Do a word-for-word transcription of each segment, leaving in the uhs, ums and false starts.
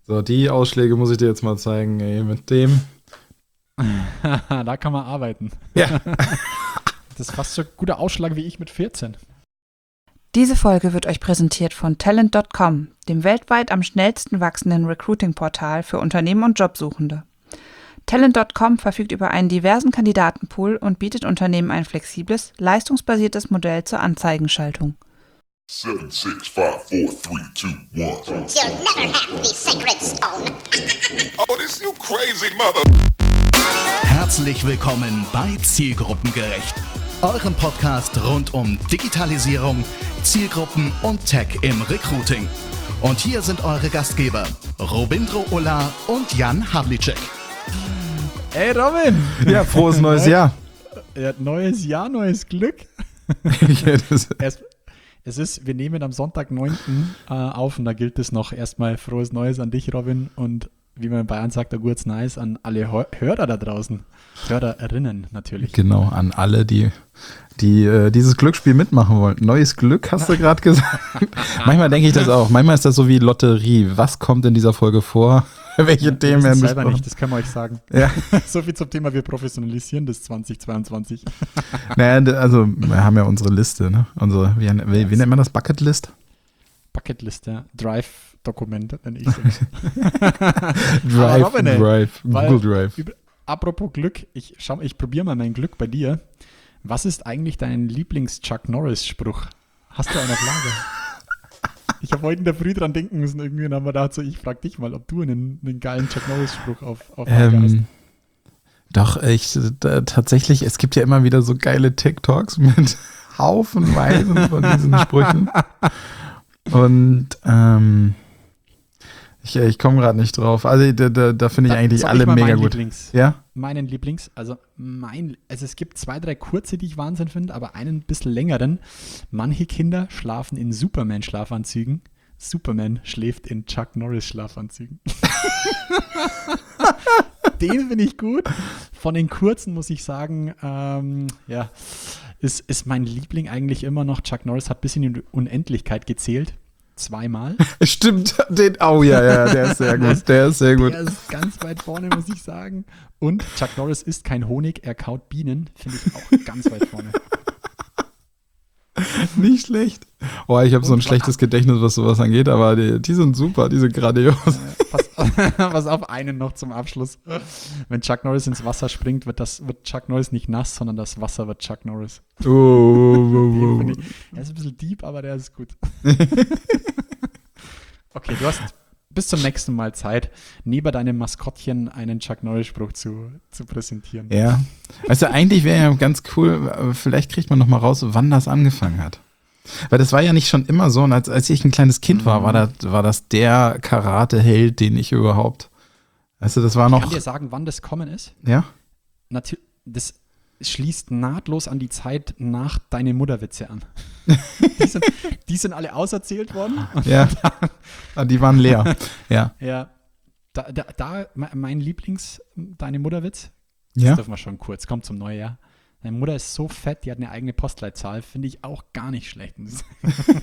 So, die Ausschläge muss ich dir jetzt mal zeigen, ey, mit dem. Da kann man arbeiten. Ja. Das ist fast so ein guter Ausschlag wie ich mit vierzehn. Diese Folge wird euch präsentiert von Talent Punkt com, dem weltweit am schnellsten wachsenden Recruiting-Portal für Unternehmen und Jobsuchende. Talent Punkt com verfügt über einen diversen Kandidatenpool und bietet Unternehmen ein flexibles, leistungsbasiertes Modell zur Anzeigenschaltung. Seven, six, five, four, three, two, one. You'll never have the sacred stone. Oh, this you crazy mother. Herzlich willkommen bei Zielgruppengerecht, eurem Podcast rund um Digitalisierung, Zielgruppen und Tech im Recruiting. Und hier sind eure Gastgeber, Robindro Ulla und Jan Havlicek. Ey Robin! Ja, frohes neues Jahr. Ja, neues Jahr, neues Glück. Ja, das- Erst, es ist, wir nehmen am Sonntag, neunten Äh, auf und da gilt es noch erstmal frohes Neues an dich, Robin, und wie man in Bayern sagt, ein gutes Nice an alle Hör- Hörer da draußen. Hörerinnen natürlich. Genau, an alle, die, die äh, dieses Glücksspiel mitmachen wollten. Neues Glück, hast du gerade gesagt. Manchmal denke ich das auch. Manchmal ist das so wie Lotterie. Was kommt in dieser Folge vor? Welche Ja, Themen wir werden wissen es selber besprochen? nicht, das können wir euch sagen. Ja. So viel zum Thema, wir professionalisieren das zwanzig zweiundzwanzig. Naja, d- also wir haben ja unsere Liste, ne? Unsere, wie, wie, wie nennt man das? Bucketlist? Bucketliste, Drive-Dokument, nenne ich es. Drive, Robin, ey, Drive, weil- Google Drive. Über, apropos Glück, ich, schau, ich probiere mal mein Glück bei dir. Was ist eigentlich dein Lieblings-Chuck Norris-Spruch? Hast du einen auf Lager? Ich habe heute in der Früh dran denken müssen, irgendwie, und haben wir gedacht, so, ich frage dich mal, ob du einen, einen geilen Chuck Norris-Spruch auf, auf Lager hast. Ähm, doch, ich da, tatsächlich, es gibt ja immer wieder so geile TikToks mit haufenweise von diesen Sprüchen. Und ähm, ich, ich komme gerade nicht drauf. Also da, da, da finde ich Da- eigentlich soll alle ich mal mega meinen gut. Lieblings, Ja? Meinen Lieblings, also mein, also es gibt zwei, drei kurze, die ich Wahnsinn finde, aber einen bisschen längeren. Manche Kinder schlafen in Superman-Schlafanzügen. Superman schläft in Chuck Norris-Schlafanzügen. Den finde ich gut. Von den kurzen muss ich sagen, ähm, ja, ist, ist mein Liebling eigentlich immer noch. Chuck Norris hat bis in die Unendlichkeit gezählt. Zweimal. Stimmt, den, oh ja, ja, der ist sehr gut. Der ist sehr gut. Der ist ganz weit vorne, muss ich sagen. Und Chuck Norris isst kein Honig, er kaut Bienen. Finde ich auch ganz weit vorne. Nicht schlecht. Oh, ich habe so ein Und- schlechtes Gedächtnis, was sowas angeht, aber die, die sind super, die sind grandios. Äh, pass, pass auf, einen noch zum Abschluss. Wenn Chuck Norris ins Wasser springt, wird, das, wird Chuck Norris nicht nass, sondern das Wasser wird Chuck Norris. Oh, oh, Den oh, finde oh. ich, er ist ein bisschen deep, aber der ist gut. Okay, du hast bis zum nächsten Mal Zeit, neben deinem Maskottchen einen Chuck Norris-Spruch zu, zu präsentieren. Ja. Weißt du, eigentlich wäre ja ganz cool, aber vielleicht kriegt man noch mal raus, wann das angefangen hat. Weil das war ja nicht schon immer so. Und als, als ich ein kleines Kind war, war das, war das der Karate-Held, den ich überhaupt. Weißt du, das war Ich noch. kann dir sagen, wann das kommen ist. Ja? Natürlich, das schließt nahtlos an die Zeit nach deine Mutterwitze an. Die sind, die sind alle auserzählt worden. Und Ja. Ah, die waren leer. Ja. ja, da, da, da me- mein Lieblings, deine Mutterwitz, Ja? das dürfen wir schon kurz, kommt zum Neujahr. Deine Mutter ist so fett, die hat eine eigene Postleitzahl, finde ich auch gar nicht schlecht. muss ich sagen.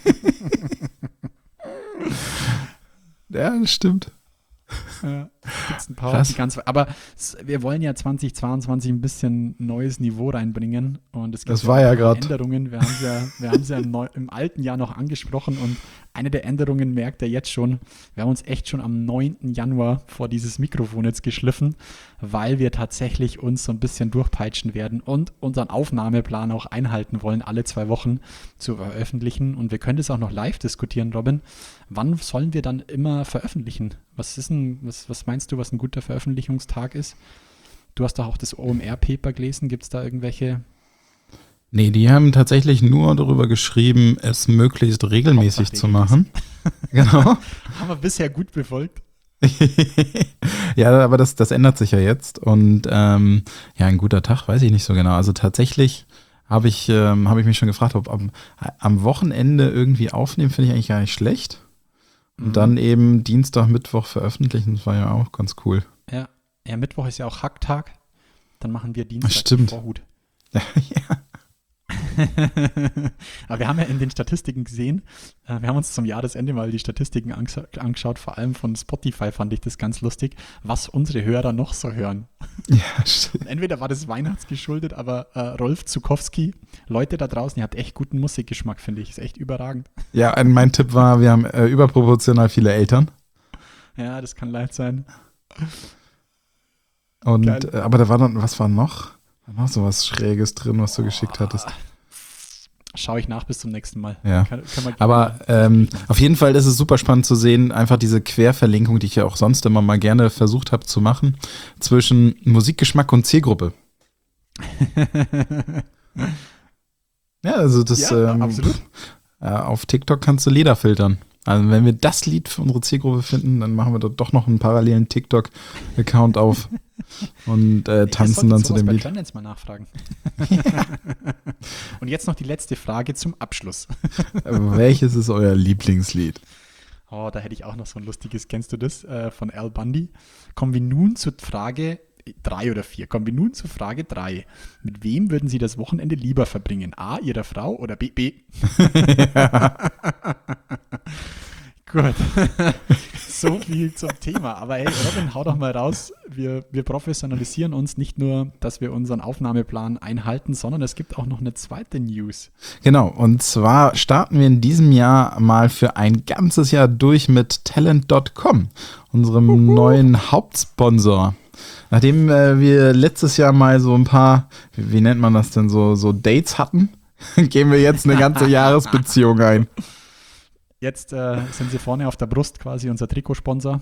Ja, das stimmt. Ja, gibt's ein paar, Krass. die ganz, aber s- wir wollen ja zwanzig zweiundzwanzig ein bisschen neues Niveau reinbringen und es gibt Das war ja ein paar grad. Änderungen. Wir haben es ja, wir haben es ja im, neu, im alten Jahr noch angesprochen und eine der Änderungen merkt ihr jetzt schon. Wir haben uns echt schon am neunten Januar vor dieses Mikrofon jetzt geschliffen, weil wir tatsächlich uns so ein bisschen durchpeitschen werden und unseren Aufnahmeplan auch einhalten wollen, alle zwei Wochen zu veröffentlichen. Und wir können das auch noch live diskutieren, Robin. Wann sollen wir dann immer veröffentlichen? Was ist ein, was, was meinst du, was ein guter Veröffentlichungstag ist? Du hast doch auch das O M R-Paper gelesen. Gibt es da irgendwelche? Nee, die haben tatsächlich nur darüber geschrieben, es möglichst regelmäßig Hauptsache zu machen. Genau. Haben wir bisher gut befolgt. Ja, aber das, das ändert sich ja jetzt. Und ähm, ja, ein guter Tag, weiß ich nicht so genau. Also tatsächlich habe ich, ähm, hab ich mich schon gefragt, ob am, am Wochenende irgendwie aufnehmen, finde ich eigentlich gar nicht schlecht. Und Mhm. dann eben Dienstag, Mittwoch veröffentlichen, das war ja auch ganz cool. Ja. ja, Mittwoch ist ja auch Hacktag. Dann machen wir Dienstag Stimmt. Vorhut. Ja, Aber wir haben ja in den Statistiken gesehen, äh, wir haben uns zum Jahresende mal die Statistiken anges- angeschaut, vor allem von Spotify fand ich das ganz lustig, was unsere Hörer noch so hören. Ja, stimmt. Entweder war das weihnachtsgeschuldet, aber äh, Rolf Zukowski, Leute da draußen, ihr habt echt guten Musikgeschmack, finde ich, ist echt überragend. Ja, ein- mein Tipp war, wir haben äh, überproportional viele Eltern. Ja, das kann leid sein. Und, Geil. äh, aber da war dann, was war noch? War noch so was Schräges drin, was du geschickt hattest. Schaue ich nach bis zum nächsten Mal. Ja. Kann, kann man Aber ähm, auf jeden Fall ist es super spannend zu sehen, einfach diese Querverlinkung, die ich ja auch sonst immer mal gerne versucht habe zu machen, zwischen Musikgeschmack und Zielgruppe. Ja, also das Ja, ähm, absolut. äh, auf TikTok kannst du Lieder filtern. Also wenn wir das Lied für unsere Zielgruppe finden, dann machen wir dort doch noch einen parallelen TikTok-Account auf und äh, tanzen dann zu dem bei Lied. Trendance mal nachfragen. Und jetzt noch die letzte Frage zum Abschluss. Welches ist euer Lieblingslied? Oh, da hätte ich auch noch so ein lustiges, kennst du das, äh, von Al Bundy. Kommen wir nun zur Frage drei oder vier. Kommen wir nun zur Frage drei. Mit wem würden Sie das Wochenende lieber verbringen? A, Ihrer Frau oder B, B? Gut. So viel zum Thema. Aber hey, Robin, hau doch mal raus. Wir, wir professionalisieren uns nicht nur, dass wir unseren Aufnahmeplan einhalten, sondern es gibt auch noch eine zweite News. Genau, und zwar starten wir in diesem Jahr mal für ein ganzes Jahr durch mit Talent Punkt com, unserem Uhu. neuen Hauptsponsor. Nachdem äh, wir letztes Jahr mal so ein paar, wie, wie nennt man das denn, so, so Dates hatten, gehen wir jetzt eine ganze Jahresbeziehung ein. Jetzt äh, sind sie vorne auf der Brust quasi unser Trikotsponsor.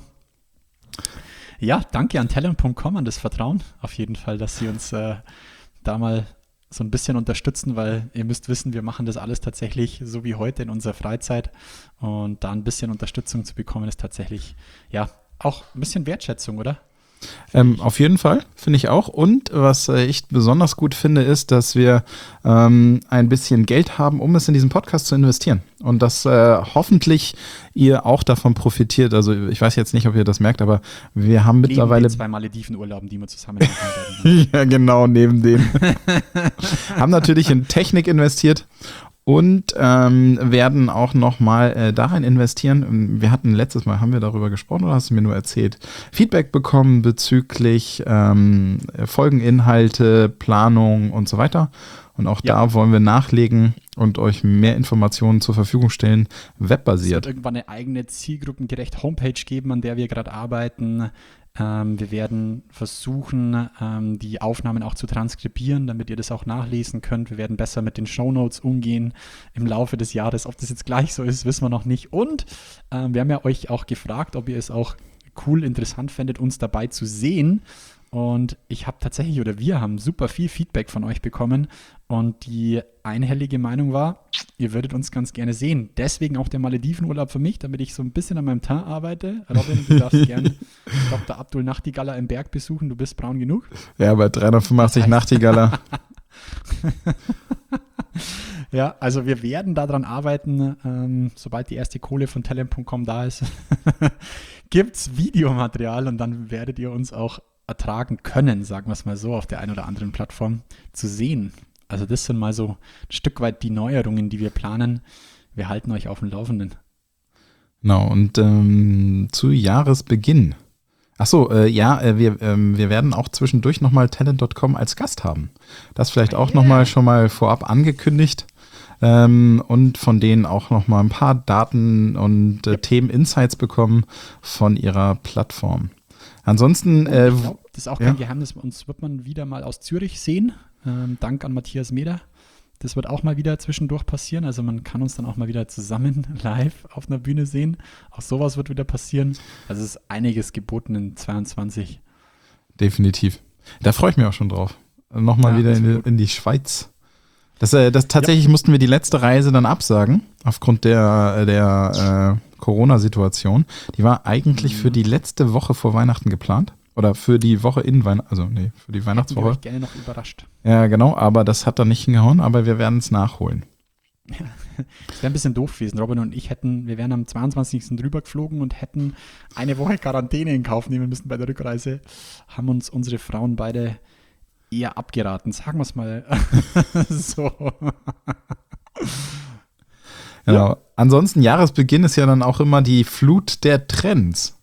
Ja, danke an Talent Punkt com, an das Vertrauen. Auf jeden Fall, dass sie uns äh, da mal so ein bisschen unterstützen, weil ihr müsst wissen, wir machen das alles tatsächlich so wie heute in unserer Freizeit. Und da ein bisschen Unterstützung zu bekommen, ist tatsächlich, ja, auch ein bisschen Wertschätzung, oder? Ähm, auf jeden Fall, finde ich auch. Und was äh, ich besonders gut finde, ist, dass wir ähm, ein bisschen Geld haben, um es in diesen Podcast zu investieren. Und dass äh, hoffentlich ihr auch davon profitiert. Also ich weiß jetzt nicht, ob ihr das merkt, aber wir haben Neben mittlerweile... den zwei Malediven-Urlauben, die wir zusammen machen werden. Ja, genau, neben dem. Haben natürlich in Technik investiert. Und ähm, werden auch nochmal äh, darin investieren. Wir hatten letztes Mal, haben wir darüber gesprochen oder hast du mir nur erzählt, Feedback bekommen bezüglich ähm, Folgeninhalte, Planung und so weiter. Und auch Ja. da wollen wir nachlegen und euch mehr Informationen zur Verfügung stellen, Es webbasiert. wird irgendwann eine eigene zielgruppengerecht Homepage geben, an der wir gerade arbeiten. Ähm, wir werden versuchen, ähm, die Aufnahmen auch zu transkribieren, damit ihr das auch nachlesen könnt. Wir werden besser mit den Shownotes umgehen im Laufe des Jahres. Ob das jetzt gleich so ist, wissen wir noch nicht. Und ähm, wir haben ja euch auch gefragt, ob ihr es auch cool, interessant fändet, uns dabei zu sehen. Und ich habe tatsächlich, oder wir haben super viel Feedback von euch bekommen. Und die einhellige Meinung war, ihr würdet uns ganz gerne sehen. Deswegen auch der Maledivenurlaub für mich, damit ich so ein bisschen an meinem Teint arbeite. Robin, du darfst gerne Doktor Abdul Nachtigaller im Berg besuchen. Du bist braun genug. Ja, bei dreihundertfünfundachtzig Nachtigaller. Ja, also wir werden daran arbeiten, ähm, sobald die erste Kohle von Talent Punkt com da ist, gibt es Videomaterial und dann werdet ihr uns auch ertragen können, sagen wir es mal so, auf der einen oder anderen Plattform zu sehen. Also das sind mal so ein Stück weit die Neuerungen, die wir planen. Wir halten euch auf dem Laufenden. Genau, und ähm, zu Jahresbeginn. Achso, äh, ja, äh, wir, ähm, wir werden auch zwischendurch nochmal Talent Punkt com als Gast haben. Das vielleicht auch Yeah. nochmal schon mal vorab angekündigt. Ähm, und von denen auch nochmal ein paar Daten und äh, Themen-Insights bekommen von ihrer Plattform. Ansonsten, äh, Ich glaub, das ist auch kein ja. Geheimnis. Uns wird man wieder mal aus Zürich sehen. Ähm, Dank an Matthias Meder. Das wird auch mal wieder zwischendurch passieren. Also man kann uns dann auch mal wieder zusammen live auf einer Bühne sehen. Auch sowas wird wieder passieren. Also es ist einiges geboten in zweiundzwanzig. definitiv. Da freue ich mich auch schon drauf. Nochmal Ja, wieder das in wird die, gut. in die Schweiz. Das, äh, das tatsächlich mussten wir die letzte Reise dann absagen, aufgrund der, der äh, Corona-Situation. Die war eigentlich Mhm. für die letzte Woche vor Weihnachten geplant. Oder für die Woche in Weihnachten, also nee, für die Hätten wir Weihnachtswoche. euch gerne noch überrascht. Ja, genau, aber das hat dann nicht hingehauen, aber wir werden es nachholen. Es wäre ein bisschen doof gewesen. Robin und ich hätten, wir wären am zweiundzwanzigsten drüber geflogen und hätten eine Woche Quarantäne in Kauf nehmen müssen bei der Rückreise. Haben uns unsere Frauen beide eher abgeraten, sagen wir es mal so. Genau. Ja. Ansonsten, Jahresbeginn ist ja dann auch immer die Flut der Trends.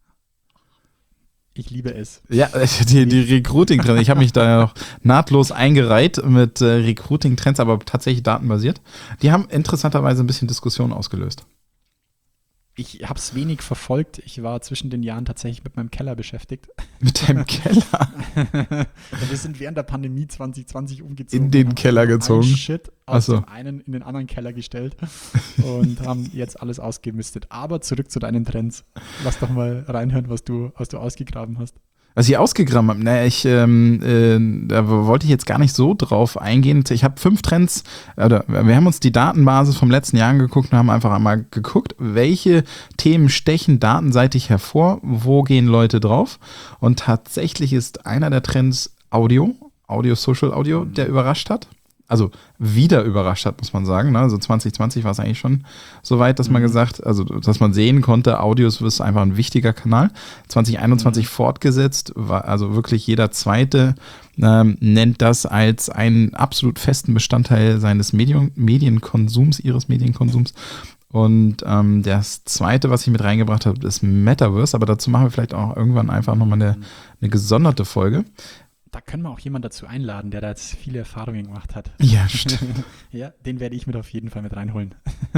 Ich liebe es. Ja, die, die Recruiting-Trends. Ich habe mich da ja auch nahtlos eingereiht mit äh, Recruiting-Trends, aber tatsächlich datenbasiert. Die haben interessanterweise ein bisschen Diskussion ausgelöst. Ich habe es wenig verfolgt. Ich war zwischen den Jahren tatsächlich mit meinem Keller beschäftigt. Mit dem Keller? Ja, wir sind während der Pandemie zwanzig zwanzig umgezogen. In den Keller gezogen? Einen Shit aus so. dem einen in den anderen Keller gestellt und haben jetzt alles ausgemistet. Aber zurück zu deinen Trends. Lass doch mal reinhören, was du, was du ausgegraben hast. Was ich ausgegraben habe, naja, ich, ähm, äh, da wollte ich jetzt gar nicht so drauf eingehen. Ich habe fünf Trends, oder wir haben uns die Datenbasis vom letzten Jahr angeguckt und haben einfach einmal geguckt, welche Themen stechen datenseitig hervor, wo gehen Leute drauf. Und tatsächlich ist einer der Trends Audio, Audio, Social Audio, der überrascht hat. Also wieder überrascht hat, muss man sagen. Ne? Also zwanzig zwanzig war es eigentlich schon so weit, dass man gesagt, also dass man sehen konnte, Audios ist einfach ein wichtiger Kanal. zwanzig einundzwanzig mhm. fortgesetzt, war also wirklich jeder Zweite ähm, nennt das als einen absolut festen Bestandteil seines Medien, Medienkonsums, ihres Medienkonsums. Und ähm, das Zweite, was ich mit reingebracht habe, ist Metaverse, aber dazu machen wir vielleicht auch irgendwann einfach nochmal eine, eine gesonderte Folge. Da können wir auch jemanden dazu einladen, der da jetzt viele Erfahrungen gemacht hat. Ja, stimmt. Ja, den werde ich mit auf jeden Fall mit reinholen.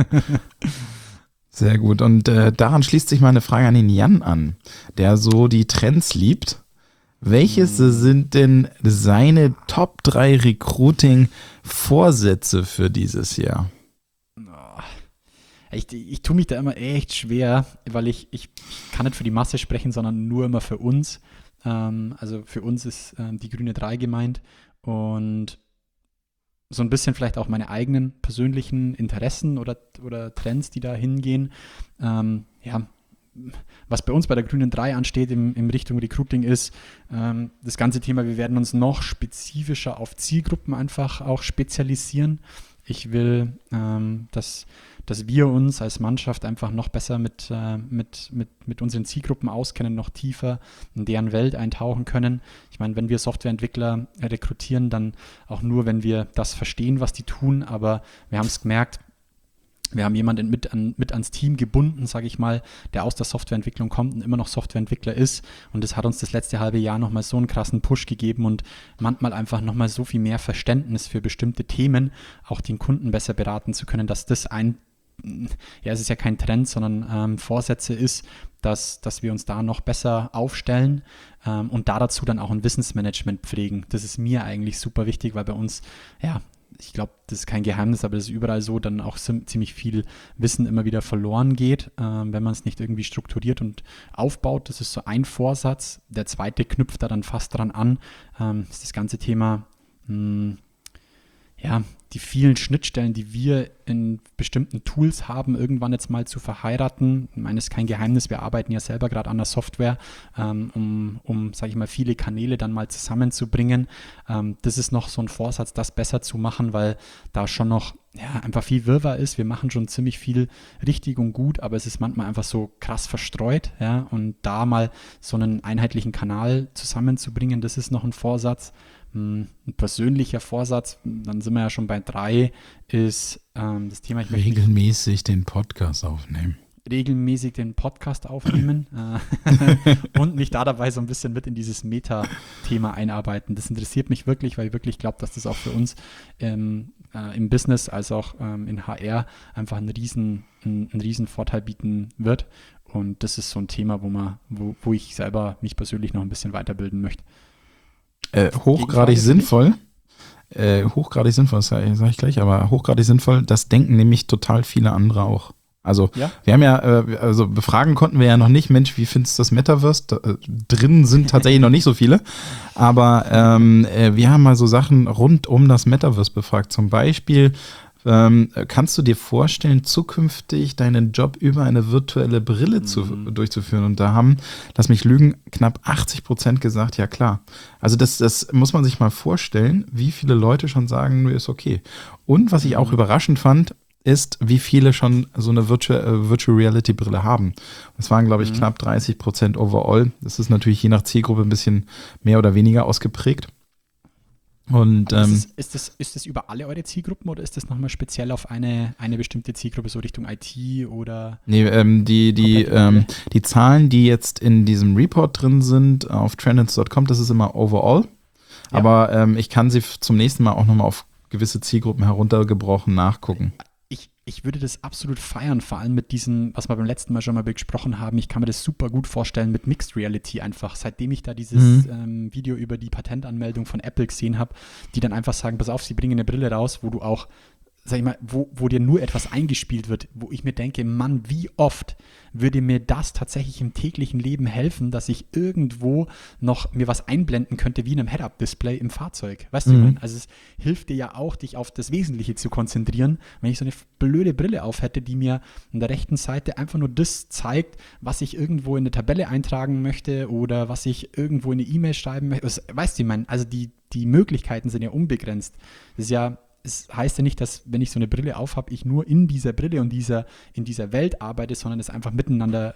Sehr gut. Und äh, daran schließt sich mal eine Frage an den Jan an, der so die Trends liebt. Welches hm. sind denn seine Top drei Recruiting-Vorsätze für dieses Jahr? Ich, ich tue mich da immer echt schwer, weil ich, ich, ich kann nicht für die Masse sprechen, sondern nur immer für uns. Also für uns ist ähm, die Grüne drei gemeint und so ein bisschen vielleicht auch meine eigenen persönlichen Interessen oder, oder Trends, die da hingehen. Ähm, ja, was bei uns bei der Grünen drei ansteht im, im Richtung Recruiting ist, ähm, das ganze Thema, wir werden uns noch spezifischer auf Zielgruppen einfach auch spezialisieren. Ich will, ähm, dass dass wir uns als Mannschaft einfach noch besser mit, äh, mit, mit, mit unseren Zielgruppen auskennen, noch tiefer in deren Welt eintauchen können. Ich meine, wenn wir Softwareentwickler rekrutieren, dann auch nur, wenn wir das verstehen, was die tun, aber wir haben es gemerkt, wir haben jemanden mit, an, mit ans Team gebunden, sage ich mal, der aus der Softwareentwicklung kommt und immer noch Softwareentwickler ist. Und das hat uns das letzte halbe Jahr nochmal so einen krassen Push gegeben und manchmal einfach nochmal so viel mehr Verständnis für bestimmte Themen, auch den Kunden besser beraten zu können, dass das ein ja, es ist ja kein Trend, sondern ähm, Vorsätze ist, dass, dass wir uns da noch besser aufstellen ähm, und da dazu dann auch ein Wissensmanagement pflegen. Das ist mir eigentlich super wichtig, weil bei uns, ja, ich glaube, das ist kein Geheimnis, aber das ist überall so, dann auch ziemlich viel Wissen immer wieder verloren geht, ähm, wenn man es nicht irgendwie strukturiert und aufbaut. Das ist so ein Vorsatz. Der zweite knüpft da dann fast dran an. Ähm, ist das ganze Thema, mh, ja, die vielen Schnittstellen, die wir in bestimmten Tools haben, irgendwann jetzt mal zu verheiraten. Ich meine, es ist kein Geheimnis, wir arbeiten ja selber gerade an der Software, ähm, um, um sage ich mal, viele Kanäle dann mal zusammenzubringen. Ähm, das ist noch so ein Vorsatz, das besser zu machen, weil da schon noch ja, einfach viel Wirrwarr ist. Wir machen schon ziemlich viel richtig und gut, aber es ist manchmal einfach so krass verstreut. Ja? Und da mal so einen einheitlichen Kanal zusammenzubringen, das ist noch ein Vorsatz. Ein persönlicher Vorsatz, dann sind wir ja schon bei drei, ist ähm, das Thema, ich möchte regelmäßig den Podcast aufnehmen. Regelmäßig den Podcast aufnehmen äh, und mich da dabei so ein bisschen mit in dieses Meta-Thema einarbeiten. Das interessiert mich wirklich, weil ich wirklich glaube, dass das auch für uns ähm, äh, im Business als auch ähm, in H R einfach einen riesen, einen, einen riesen Vorteil bieten wird. Und das ist so ein Thema, wo, man, wo, wo ich selber mich persönlich noch ein bisschen weiterbilden möchte. Äh, hochgradig sinnvoll, äh, hochgradig sinnvoll, das sage sag ich gleich, aber hochgradig sinnvoll, das denken nämlich total viele andere auch. Also ja? wir haben ja, äh, also befragen konnten wir ja noch nicht, Mensch, wie findest du das Metaverse? Da, äh, drin sind tatsächlich noch nicht so viele, aber ähm, äh, wir haben mal so Sachen rund um das Metaverse befragt, zum Beispiel, Ähm, kannst du dir vorstellen, zukünftig deinen Job über eine virtuelle Brille mhm. zu, durchzuführen? Und da haben, lass mich lügen, knapp achtzig Prozent gesagt, ja klar. Also das, das muss man sich mal vorstellen, wie viele Leute schon sagen, nur ist okay. Und was ich auch mhm. überraschend fand, ist, wie viele schon so eine Virtual, Virtual Reality Brille haben. Das waren, glaube ich, mhm. knapp dreißig Prozent overall. Das ist natürlich je nach Zielgruppe ein bisschen mehr oder weniger ausgeprägt. Und ähm, ist, es, ist, das, ist das über alle eure Zielgruppen oder ist das nochmal speziell auf eine, eine bestimmte Zielgruppe, so Richtung I T oder? Nee, ähm, die, die, ähm, die Zahlen, die jetzt in diesem Report drin sind auf trendins Punkt com, das ist immer overall. Ja. Aber ähm, ich kann sie f- zum nächsten Mal auch nochmal auf gewisse Zielgruppen heruntergebrochen nachgucken. Ich, ich würde das absolut feiern, vor allem mit diesem, was wir beim letzten Mal schon mal besprochen haben. Ich kann mir das super gut vorstellen mit Mixed Reality einfach. Seitdem ich da dieses Mhm. ähm, Video über die Patentanmeldung von Apple gesehen habe, die dann einfach sagen, pass auf, sie bringen eine Brille raus, wo du auch, sag ich mal, wo, wo dir nur etwas eingespielt wird, wo ich mir denke, Mann, wie oft würde mir das tatsächlich im täglichen Leben helfen, dass ich irgendwo noch mir was einblenden könnte, wie in einem Head-Up-Display im Fahrzeug. Weißt du, Mhm. ich meine? Also es hilft dir ja auch, dich auf das Wesentliche zu konzentrieren. Wenn ich so eine blöde Brille auf hätte, die mir an der rechten Seite einfach nur das zeigt, was ich irgendwo in eine Tabelle eintragen möchte oder was ich irgendwo in eine E-Mail schreiben möchte. Also, weißt du, ich meine, also die, die Möglichkeiten sind ja unbegrenzt. Das ist ja Es heißt ja nicht, dass, wenn ich so eine Brille aufhabe, ich nur in dieser Brille und dieser, in dieser Welt arbeite, sondern es einfach miteinander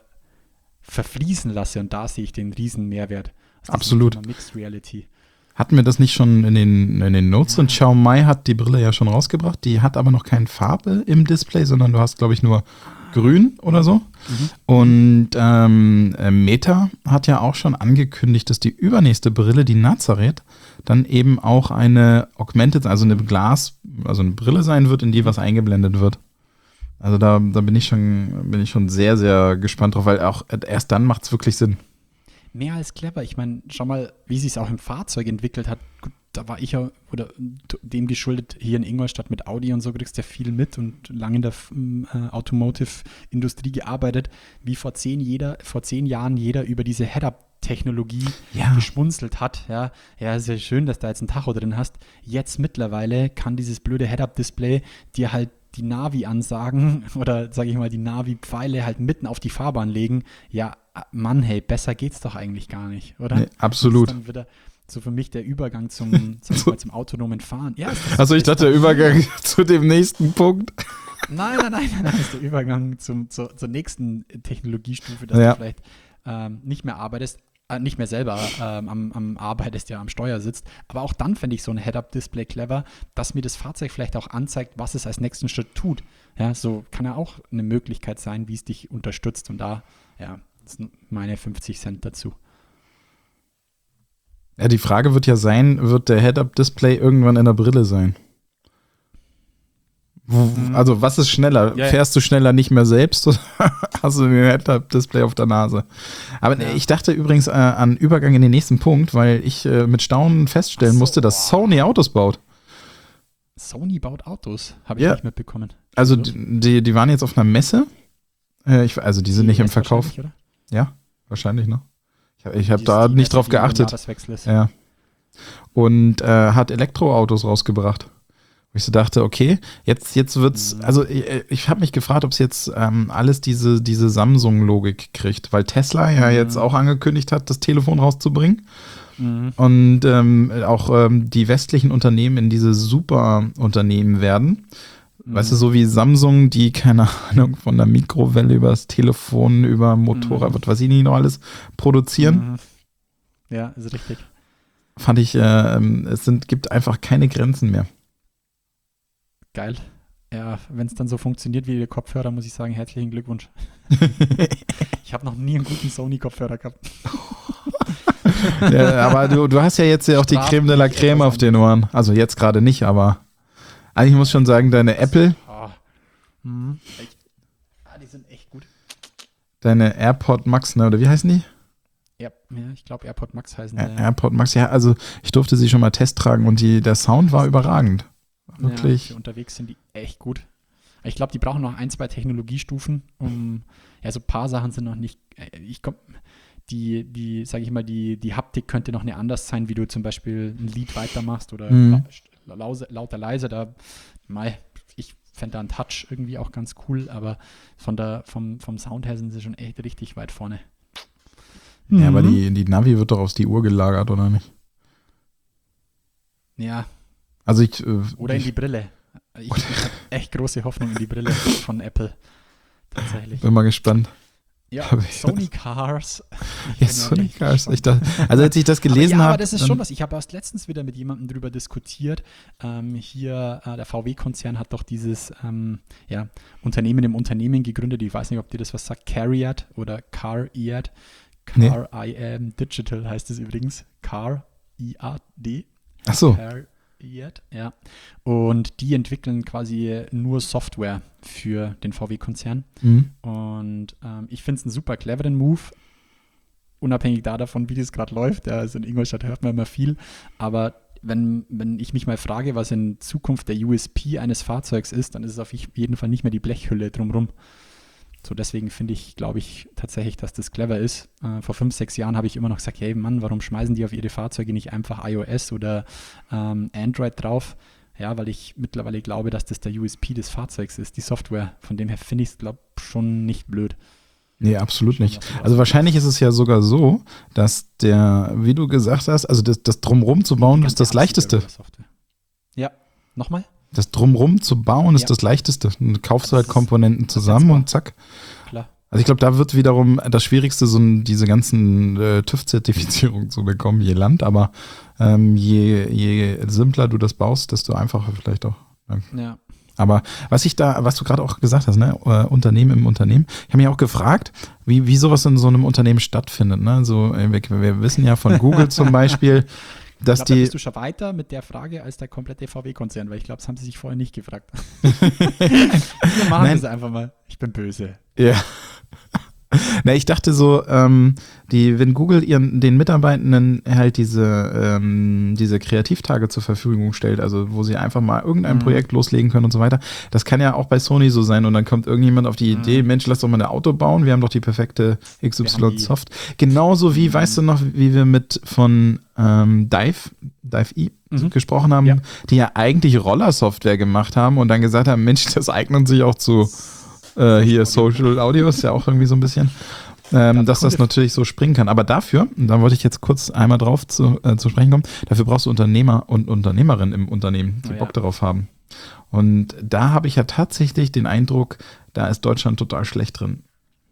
verfließen lasse. Und da sehe ich den riesen Mehrwert. aus diesem Absolut. Thema Mixed Reality. Hatten wir das nicht schon in den, in den Notes? Und Xiaomi hat die Brille ja schon rausgebracht. Die hat aber noch keine Farbe im Display, sondern du hast, glaube ich, nur grün oder so. Mhm. Und ähm, Meta hat ja auch schon angekündigt, dass die übernächste Brille, die Nazareth, dann eben auch eine Augmented, also eine Glas, also eine Brille sein wird, in die was eingeblendet wird. Also da, da bin ich schon, bin ich schon sehr, sehr gespannt drauf, weil auch erst dann macht es wirklich Sinn. Mehr als clever. Ich meine, schau mal, wie sich es auch im Fahrzeug entwickelt hat. Gut, da war ich ja, oder dem geschuldet, hier in Ingolstadt mit Audi und so kriegst du ja viel mit und lange in der äh, Automotive-Industrie gearbeitet, wie vor zehn, jeder, vor zehn Jahren jeder über diese Head-Up-Technologie Ja. geschmunzelt hat. Ja, ja, ist ja schön, dass du da jetzt ein Tacho drin hast. Jetzt mittlerweile kann dieses blöde Head-Up-Display dir halt die Navi-Ansagen oder, sage ich mal, die Navi-Pfeile halt mitten auf die Fahrbahn legen. Ja, Mann, hey, besser geht's doch eigentlich gar nicht, oder? Nee, absolut. Das ist dann wieder so für mich der Übergang zum, sag ich mal, zum autonomen Fahren. Ja, ist das- Also ich ist dachte, der das- Übergang zu dem nächsten Punkt. Nein, nein, nein, nein, das ist der Übergang zum, zur, zur nächsten Technologiestufe, dass Ja. du vielleicht ähm, nicht mehr arbeitest, äh, nicht mehr selber ähm, am, am arbeitest, ja am Steuer sitzt. Aber auch dann fände ich so ein Head-Up-Display clever, dass mir das Fahrzeug vielleicht auch anzeigt, was es als nächsten Schritt tut. Ja, so kann ja auch eine Möglichkeit sein, wie es dich unterstützt. Und da, ja, das sind meine fünfzig Cent dazu. Ja, die Frage wird ja sein, wird der Head-Up-Display irgendwann in der Brille sein? Wo, also was ist schneller? Ja, ja. Fährst du schneller nicht mehr selbst oder hast du ein Head-Up-Display auf der Nase? Aber Ja. ich dachte übrigens äh, an Übergang in den nächsten Punkt, weil ich äh, mit Staunen feststellen Ach so, musste, dass boah. Sony Autos baut. Sony baut Autos, habe ich Ja. nicht mitbekommen. Also die, die, die waren jetzt auf einer Messe. Äh, ich, also die sind nicht im C E S Verkauf. wahrscheinlich, oder? Ja, wahrscheinlich noch. Ich, hab- ich habe Die- da die nicht Messe, drauf die über den geachtet. Jahreswechsel ist. Ja. Und äh, hat Elektroautos rausgebracht. Wo ich so dachte, okay, jetzt, jetzt wird's, Mhm. also ich, ich habe mich gefragt, ob es jetzt ähm, alles diese, diese Samsung-Logik kriegt, weil Tesla ja Mhm. jetzt auch angekündigt hat, das Telefon rauszubringen. Mhm. Und ähm, auch ähm, die westlichen Unternehmen in diese Superunternehmen werden. Weißt du, so wie Samsung, die, keine Ahnung, von der Mikrowelle über das Telefon, über Motorrad, Mhm. was weiß ich nicht noch alles produzieren. Mhm. Ja, ist richtig. Fand ich, äh, ähm, es sind, gibt einfach keine Grenzen mehr. Geil. Ja, wenn es dann so funktioniert wie der Kopfhörer, muss ich sagen, herzlichen Glückwunsch. Ich habe noch nie einen guten Sony-Kopfhörer gehabt. Ja, aber du, du hast ja jetzt ja auch die Straf Creme de la mich Creme etwas auf den Ohren. Also jetzt gerade nicht, aber eigentlich muss ich schon sagen, deine Apple, Ah. Mhm. Echt. Ah, die sind echt gut. deine AirPod Max, ne, oder wie heißen die? Ja, ja ich glaube AirPod Max heißen Ja, die. AirPod Max, ja, also ich durfte sie schon mal Test tragen und die, der Sound war überragend. Ja, Wirklich. für unterwegs sind die echt gut. Ich glaube, die brauchen noch ein, zwei Technologiestufen. Um, ja, so ein paar Sachen sind noch nicht. Ich komm, die, die, sage ich mal, die, die Haptik könnte noch eine anders sein, wie du zum Beispiel ein Lied weitermachst oder Mhm. la- lause, lauter leise. Da, mei, ich fände da einen Touch irgendwie auch ganz cool, aber von der, vom, vom Sound her sind sie schon echt richtig weit vorne. Ja, aber Mhm. die, die Navi wird doch aus die Uhr gelagert, oder nicht? Ja, Also ich, äh, oder in ich die Brille. Ich, ich habe echt große Hoffnung in die Brille von Apple. Tatsächlich. bin mal gespannt. Ja, Hab ich Sony Cars. Ich Ja, bin Sony echt Cars. gespannt. Ich dachte, also als ich das gelesen aber ja, habe. aber das ist schon was. Ich habe erst letztens wieder mit jemandem drüber diskutiert. Ähm, hier, äh, der V W-Konzern hat doch dieses ähm, ja, Unternehmen im Unternehmen gegründet. Ich weiß nicht, ob dir das was sagt. Cariad oder Car-I-A-D. Nee. Car I Am Digital heißt es übrigens. Car I A D. Ach so. Cariad, ja. Und die entwickeln quasi nur Software für den V W-Konzern. Mhm. Und ähm, ich finde es einen super cleveren Move, unabhängig da davon, wie das gerade läuft. Ja, also in Ingolstadt hört man immer viel, aber wenn, wenn ich mich mal frage, was in Zukunft der U S P eines Fahrzeugs ist, dann ist es auf jeden Fall nicht mehr die Blechhülle drumherum. So, deswegen finde ich, glaube ich tatsächlich, dass das clever ist. Äh, vor fünf, sechs Jahren habe ich immer noch gesagt, hey Mann, warum schmeißen die auf ihre Fahrzeuge nicht einfach iOS oder ähm, Android drauf? Ja, weil ich mittlerweile glaube, dass das der U S P des Fahrzeugs ist, die Software. Von dem her finde ich es, glaube ich, schon nicht blöd. Nee, absolut Schon, nicht. dass du Also was- wahrscheinlich ist es ja sogar so, dass der, wie du gesagt hast, also das, das Drumrum zu bauen Die ist das ganze Leichteste. Absicht der Software. Ja, nochmal? Das Drumrum zu bauen ist Ja. das Leichteste. Dann kaufst du Das halt ist Komponenten zusammen und zack. Klar. Also ich glaube, da wird wiederum das Schwierigste, so ein- diese ganzen äh, TÜV-Zertifizierungen zu bekommen, je Land, aber ähm, je, je simpler du das baust, desto einfacher vielleicht auch. Ja. Aber was ich da, was du gerade auch gesagt hast, ne, äh, Unternehmen im Unternehmen, ich habe mich auch gefragt, wie, wie sowas in so einem Unternehmen stattfindet. Ne? So, äh, wir, wir wissen ja von Google zum Beispiel, dass Ich glaube, da die. bist du schon weiter mit der Frage als der komplette V W-Konzern, weil ich glaube, das haben sie sich vorher nicht gefragt. Wir machen Nein. das einfach mal. Ich bin böse. Ja. Na, ich dachte so, ähm, die, wenn Google ihren, den Mitarbeitenden halt diese, ähm, diese Kreativtage zur Verfügung stellt, also wo sie einfach mal irgendein Mhm. Projekt loslegen können und so weiter, das kann ja auch bei Sony so sein und dann kommt irgendjemand auf die Mhm. Idee, Mensch, lass doch mal ein Auto bauen, wir haben doch die perfekte X Wir haben Y die- Soft. Genauso wie, Mhm. weißt du noch, wie wir mit von ähm, Dive, Dive E Mhm. gesprochen haben, Ja. die ja eigentlich Rollersoftware gemacht haben und dann gesagt haben, Mensch, das eignet sich auch zu äh, hier Social Audio, ist ja auch irgendwie so ein bisschen, ähm, dass das Kunde- natürlich so springen kann. Aber dafür, und da wollte ich jetzt kurz einmal drauf zu, äh, zu sprechen kommen, dafür brauchst du Unternehmer und Unternehmerinnen im Unternehmen, die Oh ja. Bock darauf haben. Und da habe ich ja tatsächlich den Eindruck, da ist Deutschland total schlecht drin.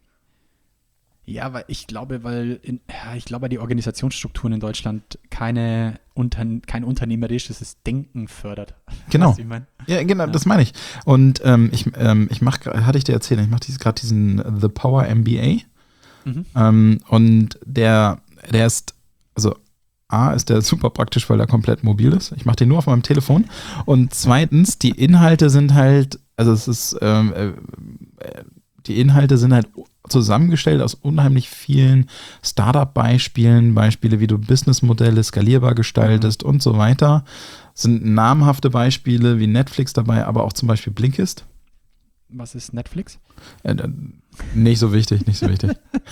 Ja, weil ich glaube, weil in, ja, ich glaube, die Organisationsstrukturen in Deutschland keine unter, kein unternehmerisches Denken fördert. Genau. Weißt du, wie ich mein? Ja, genau, Ja. das meine ich. Und ähm, ich, ähm, ich mache, hatte ich dir erzählt, ich mache gerade diesen The Power M B A. Mhm. Ähm, und der, der ist, also A, ist der super praktisch, weil er komplett mobil ist. Ich mache den nur auf meinem Telefon. Und zweitens, die Inhalte sind halt, also es ist, ähm, äh, äh, die Inhalte sind halt zusammengestellt aus unheimlich vielen Startup-Beispielen, Beispiele, wie du Businessmodelle skalierbar gestaltest und so weiter. Es sind namhafte Beispiele wie Netflix dabei, aber auch zum Beispiel Blinkist. Was ist Netflix? Äh, äh, nicht so wichtig, nicht so wichtig.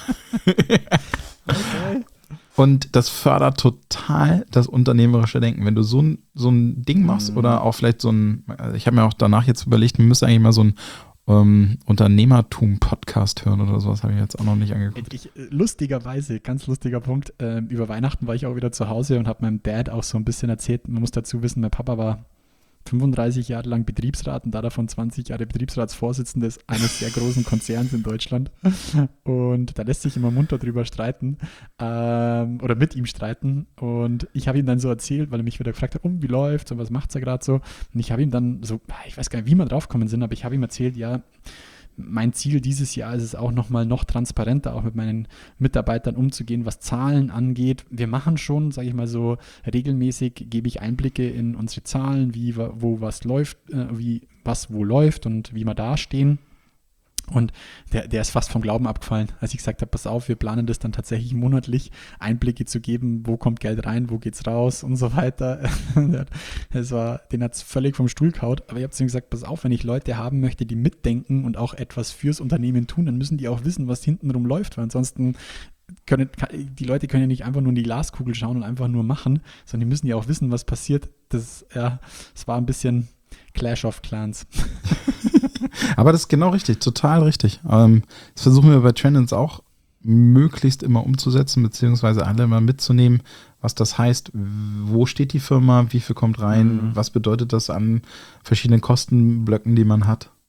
Okay. Und das fördert total das unternehmerische Denken. Wenn du so ein, so ein Ding machst Mhm. oder auch vielleicht so ein, also ich habe mir auch danach jetzt überlegt, man müsste eigentlich mal so ein ähm, Unternehmertum-Podcast hören oder sowas, habe ich jetzt auch noch nicht angeguckt. Ich, lustigerweise, ganz lustiger Punkt, ähm, über Weihnachten war ich auch wieder zu Hause und habe meinem Dad auch so ein bisschen erzählt, man muss dazu wissen, mein Papa war fünfunddreißig Jahre lang Betriebsrat und da davon zwanzig Jahre Betriebsratsvorsitzender eines sehr großen Konzerns in Deutschland. Und da lässt sich immer munter drüber streiten ähm, oder mit ihm streiten. Und ich habe ihm dann so erzählt, weil er mich wieder gefragt hat, um, wie läuft's und was macht's er gerade so. Und ich habe ihm dann so, ich weiß gar nicht, wie wir draufgekommen sind, aber ich habe ihm erzählt, ja, mein Ziel dieses Jahr ist es auch nochmal noch transparenter, auch mit meinen Mitarbeitern umzugehen, was Zahlen angeht. Wir machen schon, sage ich mal so, regelmäßig gebe ich Einblicke in unsere Zahlen, wie wo was läuft, äh, wie was wo läuft und wie wir dastehen. Und der, der ist fast vom Glauben abgefallen, als ich gesagt habe, pass auf, wir planen das dann tatsächlich monatlich, Einblicke zu geben, wo kommt Geld rein, wo geht's raus und so weiter. Das war, den hat es völlig vom Stuhl gehauen, aber ich habe zu ihm gesagt, pass auf, wenn ich Leute haben möchte, die mitdenken und auch etwas fürs Unternehmen tun, dann müssen die auch wissen, was hintenrum läuft, weil ansonsten können, die Leute können ja nicht einfach nur in die Glaskugel schauen und einfach nur machen, sondern die müssen ja auch wissen, was passiert. Das, ja, es war ein bisschen Clash of Clans. Aber das ist genau richtig, total richtig. Ähm, das versuchen wir bei Trendins auch möglichst immer umzusetzen, beziehungsweise alle mal mitzunehmen, was das heißt, wo steht die Firma, wie viel kommt rein, Mhm. was bedeutet das an verschiedenen Kostenblöcken, die man hat.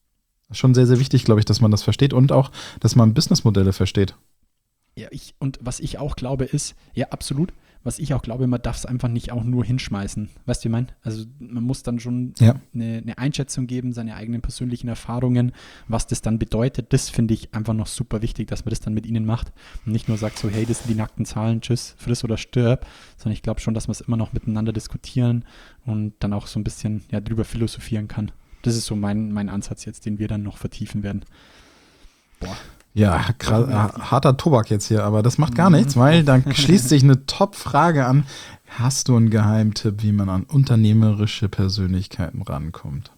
Schon sehr, sehr wichtig, glaube ich, dass man das versteht und auch, dass man Businessmodelle versteht. Ja, ich, und was ich auch glaube ist, ja, absolut, was ich auch glaube, man darf es einfach nicht auch nur hinschmeißen. Weißt du, wie ich meine? Also man muss dann schon Ja. eine, eine Einschätzung geben, seine eigenen persönlichen Erfahrungen, was das dann bedeutet. Das finde ich einfach noch super wichtig, dass man das dann mit ihnen macht und nicht nur sagt so, hey, das sind die nackten Zahlen, tschüss, friss oder stirb, sondern ich glaube schon, dass man es immer noch miteinander diskutieren und dann auch so ein bisschen ja, drüber philosophieren kann. Das ist so mein, mein Ansatz jetzt, den wir dann noch vertiefen werden. Boah. Ja, gra- harter Tobak jetzt hier, aber das macht gar nichts, weil dann schließt sich eine Top-Frage an. Hast du einen Geheimtipp, wie man an unternehmerische Persönlichkeiten rankommt?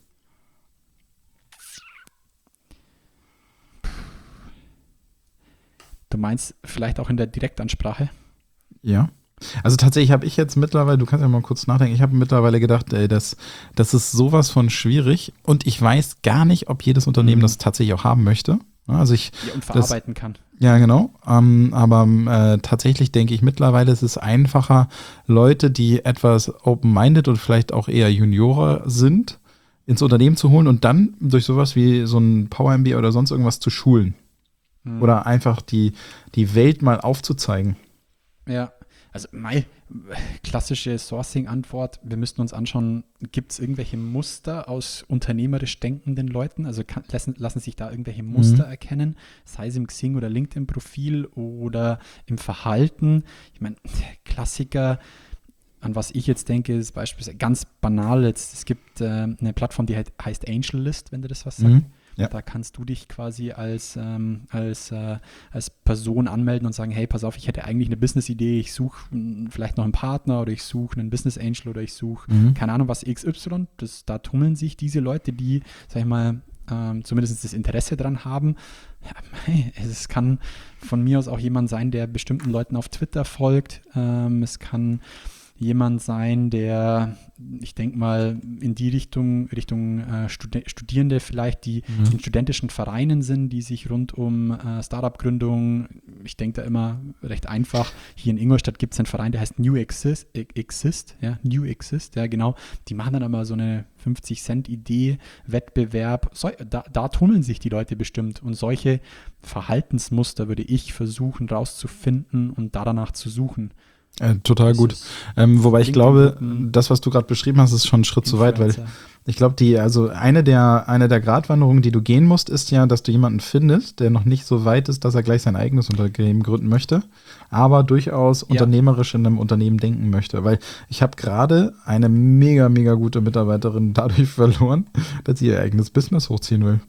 Du meinst vielleicht auch in der Direktansprache? Ja. Also tatsächlich habe ich jetzt mittlerweile, du kannst ja mal kurz nachdenken, ich habe mittlerweile gedacht, ey, das, das ist sowas von schwierig und ich weiß gar nicht, ob jedes Unternehmen Mhm. das tatsächlich auch haben möchte. Also ich, Ja, und das, verarbeiten kann. ja, genau. Ähm, aber äh, tatsächlich denke ich mittlerweile, es ist einfacher, Leute, die etwas open-minded und vielleicht auch eher Juniorer sind, ins Unternehmen zu holen und dann durch sowas wie so ein Power M B A oder sonst irgendwas zu schulen. Mhm. Oder einfach die, die Welt mal aufzuzeigen. Ja, also meine klassische Sourcing-Antwort, wir müssten uns anschauen, gibt es irgendwelche Muster aus unternehmerisch denkenden Leuten? Also kann, lassen, lassen sich da irgendwelche Muster Mhm. erkennen, sei es im Xing- oder LinkedIn-Profil oder im Verhalten? Ich meine, Klassiker, an was ich jetzt denke, ist beispielsweise ganz banal, jetzt, es gibt äh, eine Plattform, die halt, heißt AngelList, wenn dir das was sagt. Mhm. Ja. Da kannst du dich quasi als, ähm, als, äh, als Person anmelden und sagen, hey, pass auf, ich hätte eigentlich eine Business-Idee, ich suche vielleicht noch einen Partner oder ich suche einen Business Angel oder ich suche, Mhm. keine Ahnung was, X Y. Das, da tummeln sich diese Leute, die, sag ich mal, ähm, zumindest das Interesse dran haben. Ja, hey, es kann von mir aus auch jemand sein, der bestimmten Leuten auf Twitter folgt. Ähm, es kann jemand sein, der, ich denke mal, in die Richtung, Richtung äh, Studi- Studierende vielleicht, die Mhm. in studentischen Vereinen sind, die sich rund um äh, Startup-Gründung, ich denke da immer recht einfach, hier in Ingolstadt gibt es einen Verein, der heißt New Exist, E- Exist, ja, New Exist, ja genau, die machen dann immer so eine fünfzig Cent Idee, Wettbewerb, so, da, da tummeln sich die Leute bestimmt und solche Verhaltensmuster würde ich versuchen rauszufinden und da danach zu suchen. Äh, total Das gut. ist Ähm, wobei ich glaube, LinkedIn-Gruppen, das, was du gerade beschrieben hast, ist schon ein Schritt zu weit, weil Influencer. ich glaube, die, also eine der, eine der Gratwanderungen, die du gehen musst, ist ja, dass du jemanden findest, der noch nicht so weit ist, dass er gleich sein eigenes Unternehmen gründen möchte, aber durchaus Ja. unternehmerisch in einem Unternehmen denken möchte. Weil ich habe gerade eine mega, mega gute Mitarbeiterin dadurch verloren, dass sie ihr eigenes Business hochziehen will.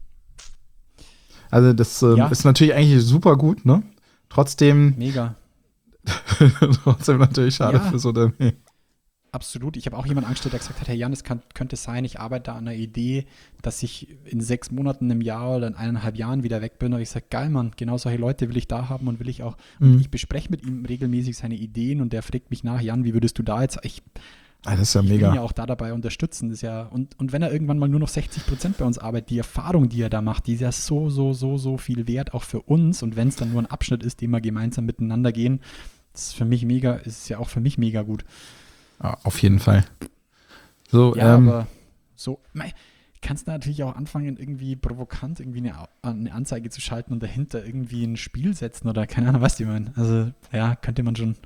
Also das ähm, Ja. ist natürlich eigentlich super gut, ne? Trotzdem, Mega. trotzdem natürlich schade Ja. fürs Unternehmen. Absolut. Ich habe auch jemanden angestellt, der gesagt hat, hey Jan, es kann, könnte sein, ich arbeite da an einer Idee, dass ich in sechs Monaten, einem Jahr oder in eineinhalb Jahren wieder weg bin. Und ich sage, geil, Mann, genau solche Leute will ich da haben und will ich auch. Und Mhm. ich bespreche mit ihm regelmäßig seine Ideen und der fragt mich nach, Jan, wie würdest du da jetzt, ich, Ah, das ist ja ich will ihn mega. ja auch da dabei unterstützen. Das ist ja, und, und wenn er irgendwann mal nur noch sechzig Prozent bei uns arbeitet, die Erfahrung, die er da macht, die ist ja so, so, so, so viel wert, auch für uns. Und wenn es dann nur ein Abschnitt ist, den wir gemeinsam miteinander gehen, das ist für mich mega, ist ja auch für mich mega gut. Ah, auf jeden Fall. So, Ja, ähm, aber so, mei, kannst du natürlich auch anfangen, irgendwie provokant irgendwie eine, Au- eine Anzeige zu schalten und dahinter irgendwie ein Spiel setzen oder keine Ahnung, was die meinen. Also, ja, könnte man schon.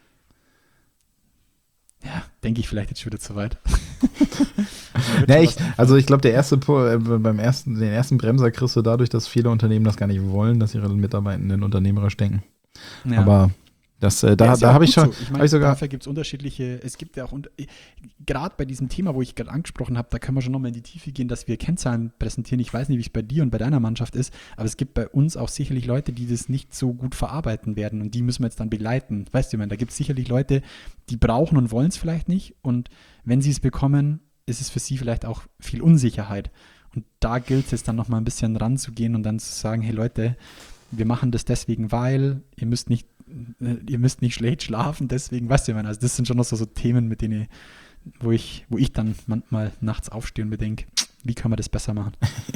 Ja, denke ich vielleicht jetzt schon wieder zu weit. Mir wird ja, schon ich, was einfallen. also ich glaube, der erste, Po- äh, beim ersten, den ersten Bremser kriegst du dadurch, dass viele Unternehmen das gar nicht wollen, dass ihre Mitarbeitenden unternehmerisch denken. Ja. Aber das, äh, da, Ja, ist ja da auch habe ich gut schon, so. Ich hab meine, ich sogar, dafür gibt es unterschiedliche, es gibt ja auch, unter- gerade bei diesem Thema, wo ich gerade angesprochen habe, da können wir schon nochmal in die Tiefe gehen, dass wir Kennzahlen präsentieren. Ich weiß nicht, wie es bei dir und bei deiner Mannschaft ist, aber es gibt bei uns auch sicherlich Leute, die das nicht so gut verarbeiten werden und die müssen wir jetzt dann begleiten. Weißt du, ich meine, da gibt es sicherlich Leute, die brauchen und wollen es vielleicht nicht und wenn sie es bekommen, ist es für sie vielleicht auch viel Unsicherheit. Und da gilt es jetzt dann nochmal ein bisschen ranzugehen und dann zu sagen, hey Leute, wir machen das deswegen, weil ihr müsst nicht, äh, ihr müsst nicht schlecht schlafen, deswegen, weißt du, ich meine, also das sind schon noch so, so Themen, mit denen ich, wo ich, wo ich dann manchmal nachts aufstehe und mir denke, wie kann man das besser machen?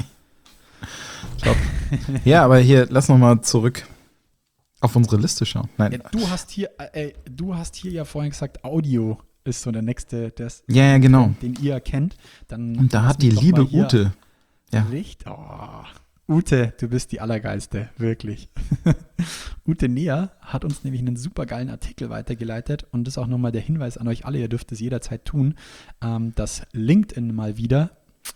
ja, aber hier, lass noch mal zurück auf unsere Liste schauen. Nein, Ja, du hast hier, äh, du hast hier ja vorhin gesagt, Audio ist so der nächste, der ist, ja, ja, genau. den ihr kennt. Dann Und da lass hat die mich doch liebe mal hier- Ute, Ja. Richtig? Oh. Ute, du bist die Allergeilste, wirklich. Ute Neher hat uns nämlich einen super geilen Artikel weitergeleitet und das ist auch nochmal der Hinweis an euch alle, ihr dürft es jederzeit tun, ähm, dass LinkedIn mal wieder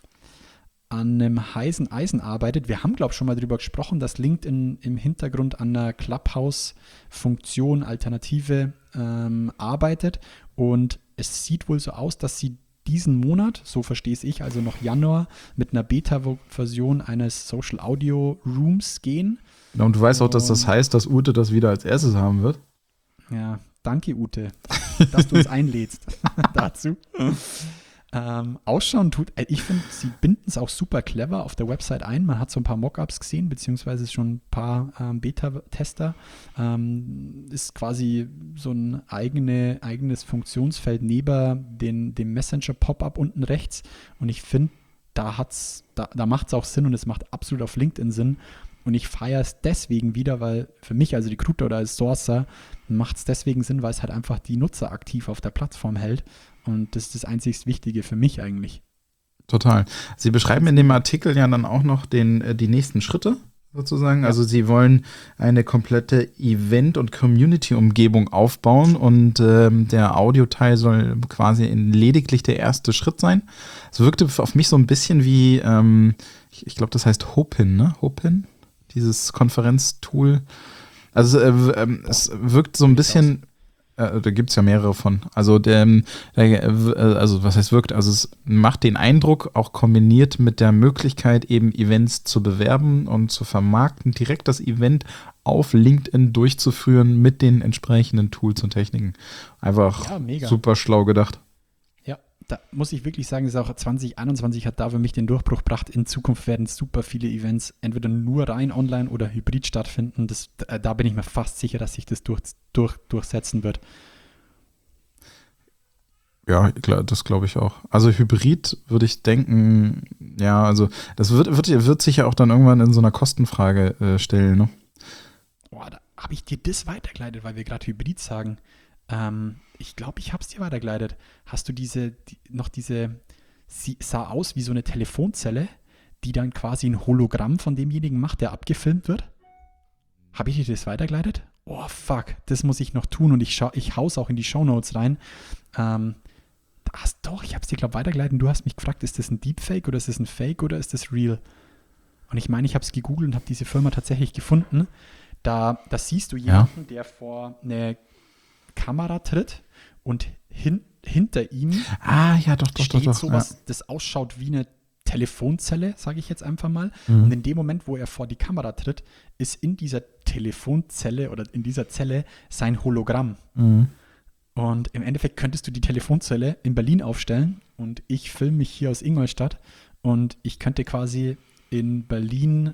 an einem heißen Eisen arbeitet. Wir haben, glaube ich, schon mal darüber gesprochen, dass LinkedIn im Hintergrund an einer Clubhouse-Funktion, Alternative ähm, arbeitet und es sieht wohl so aus, dass sie diesen Monat, so verstehe ich, also noch Januar, mit einer Beta-Version eines Social Audio Rooms gehen. Und du weißt auch, dass das heißt, dass Ute das wieder als erstes haben wird? Ja, danke Ute, dass du uns einlädst dazu. Ähm, ausschauen tut, ich finde, sie binden es auch super clever auf der Website ein. Man hat so ein paar Mockups gesehen, beziehungsweise schon ein paar ähm, Beta-Tester. Ähm, ist quasi so ein eigene, eigenes Funktionsfeld neben den, dem Messenger-Pop-Up unten rechts. Und ich finde, da, hat's, da, da macht es auch Sinn und es macht absolut auf LinkedIn Sinn. Und ich feiere es deswegen wieder, weil für mich als Recruiter oder als Sourcer macht es deswegen Sinn, weil es halt einfach die Nutzer aktiv auf der Plattform hält. Und das ist das einzig Wichtige für mich eigentlich. Total. Sie beschreiben in dem Artikel ja dann auch noch den, die nächsten Schritte sozusagen. Ja. Also Sie wollen eine komplette Event- und Community-Umgebung aufbauen und ähm, der Audioteil soll quasi in lediglich der erste Schritt sein. Es wirkte auf mich so ein bisschen wie, ähm, ich, ich glaube, das heißt Hopin, ne? Hopin? Dieses Konferenztool. Also äh, äh, es wirkt so ein bisschen... Da gibt es ja mehrere von. Also, der, der, also was heißt wirkt? Also es macht den Eindruck, auch kombiniert mit der Möglichkeit, eben Events zu bewerben und zu vermarkten, direkt das Event auf LinkedIn durchzuführen mit den entsprechenden Tools und Techniken. Einfach ja, super schlau gedacht. Ja, da muss ich wirklich sagen, dass auch zwanzig einundzwanzig hat da für mich den Durchbruch gebracht. In Zukunft werden super viele Events entweder nur rein online oder hybrid stattfinden. Das, da bin ich mir fast sicher, dass sich das durch, durch, durchsetzen wird. Ja, klar, das glaube ich auch. Also Hybrid würde ich denken, ja, also das wird, wird, wird sich ja auch dann irgendwann in so einer Kostenfrage äh, stellen, ne? Boah, da habe ich dir das weitergeleitet, weil wir gerade Hybrid sagen. Ähm, ich glaube, ich habe es dir weitergeleitet. Hast du diese, die, noch diese, sie sah aus wie so eine Telefonzelle, die dann quasi ein Hologramm von demjenigen macht, der abgefilmt wird? Habe ich dir das weitergeleitet? Oh, fuck, das muss ich noch tun und ich, scha- ich hau's auch in die Shownotes rein. Ähm, Ach, doch, ich habe es dir, glaube ich, weitergeleitet und du hast mich gefragt, ist das ein Deepfake oder ist das ein Fake oder ist das real? Und ich meine, ich habe es gegoogelt und habe diese Firma tatsächlich gefunden. Da, da siehst du jemanden, ja. der vor eine Kamera tritt und hin, hinter ihm ah, ja, doch, doch, steht doch, doch, sowas, ja. das ausschaut wie eine Telefonzelle, sage ich jetzt einfach mal. Mhm. Und in dem Moment, wo er vor die Kamera tritt, ist in dieser Telefonzelle oder in dieser Zelle sein Hologramm. Mhm. Und im Endeffekt könntest du die Telefonzelle in Berlin aufstellen und ich filme mich hier aus Ingolstadt und ich könnte quasi in Berlin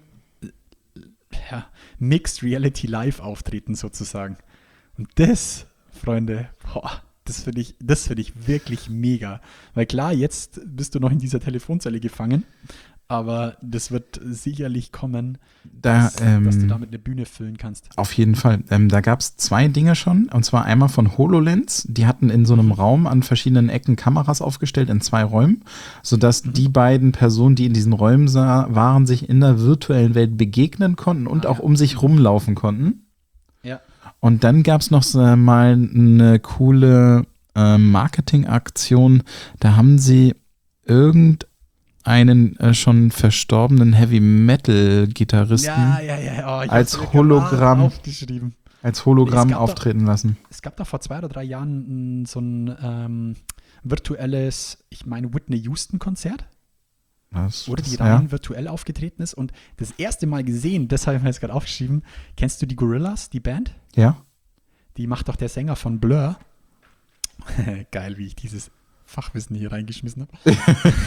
ja, Mixed Reality Live auftreten sozusagen. Und das, Freunde, boah, das finde ich, das finde ich wirklich mega. Weil klar, jetzt bist du noch in dieser Telefonzelle gefangen, aber das wird sicherlich kommen, da, dass, ähm, dass du damit eine Bühne füllen kannst. Auf jeden Fall. Ähm, da gab es zwei Dinge schon. Und zwar einmal von HoloLens. Die hatten in so einem Raum an verschiedenen Ecken Kameras aufgestellt, in zwei Räumen, sodass mhm. die beiden Personen, die in diesen Räumen sah, waren, sich in der virtuellen Welt begegnen konnten und ah, auch ja. um sich rumlaufen konnten. Ja. Und dann gab es noch so mal eine coole äh, Marketingaktion. Da haben sie irgendein einen äh, schon verstorbenen Heavy-Metal-Gitarristen ja, ja, ja. Oh, als Hologramm, aufgeschrieben. als Hologramm auftreten doch, lassen. Es gab da vor zwei oder drei Jahren so ein ähm, virtuelles, ich meine Whitney Houston-Konzert, das, wo die das, rein ja. virtuell aufgetreten ist und das erste Mal gesehen, das habe ich mir jetzt gerade aufgeschrieben, kennst du die Gorillaz, die Band? Ja. Die macht doch der Sänger von Blur. Geil, wie ich dieses Fachwissen hier reingeschmissen habe.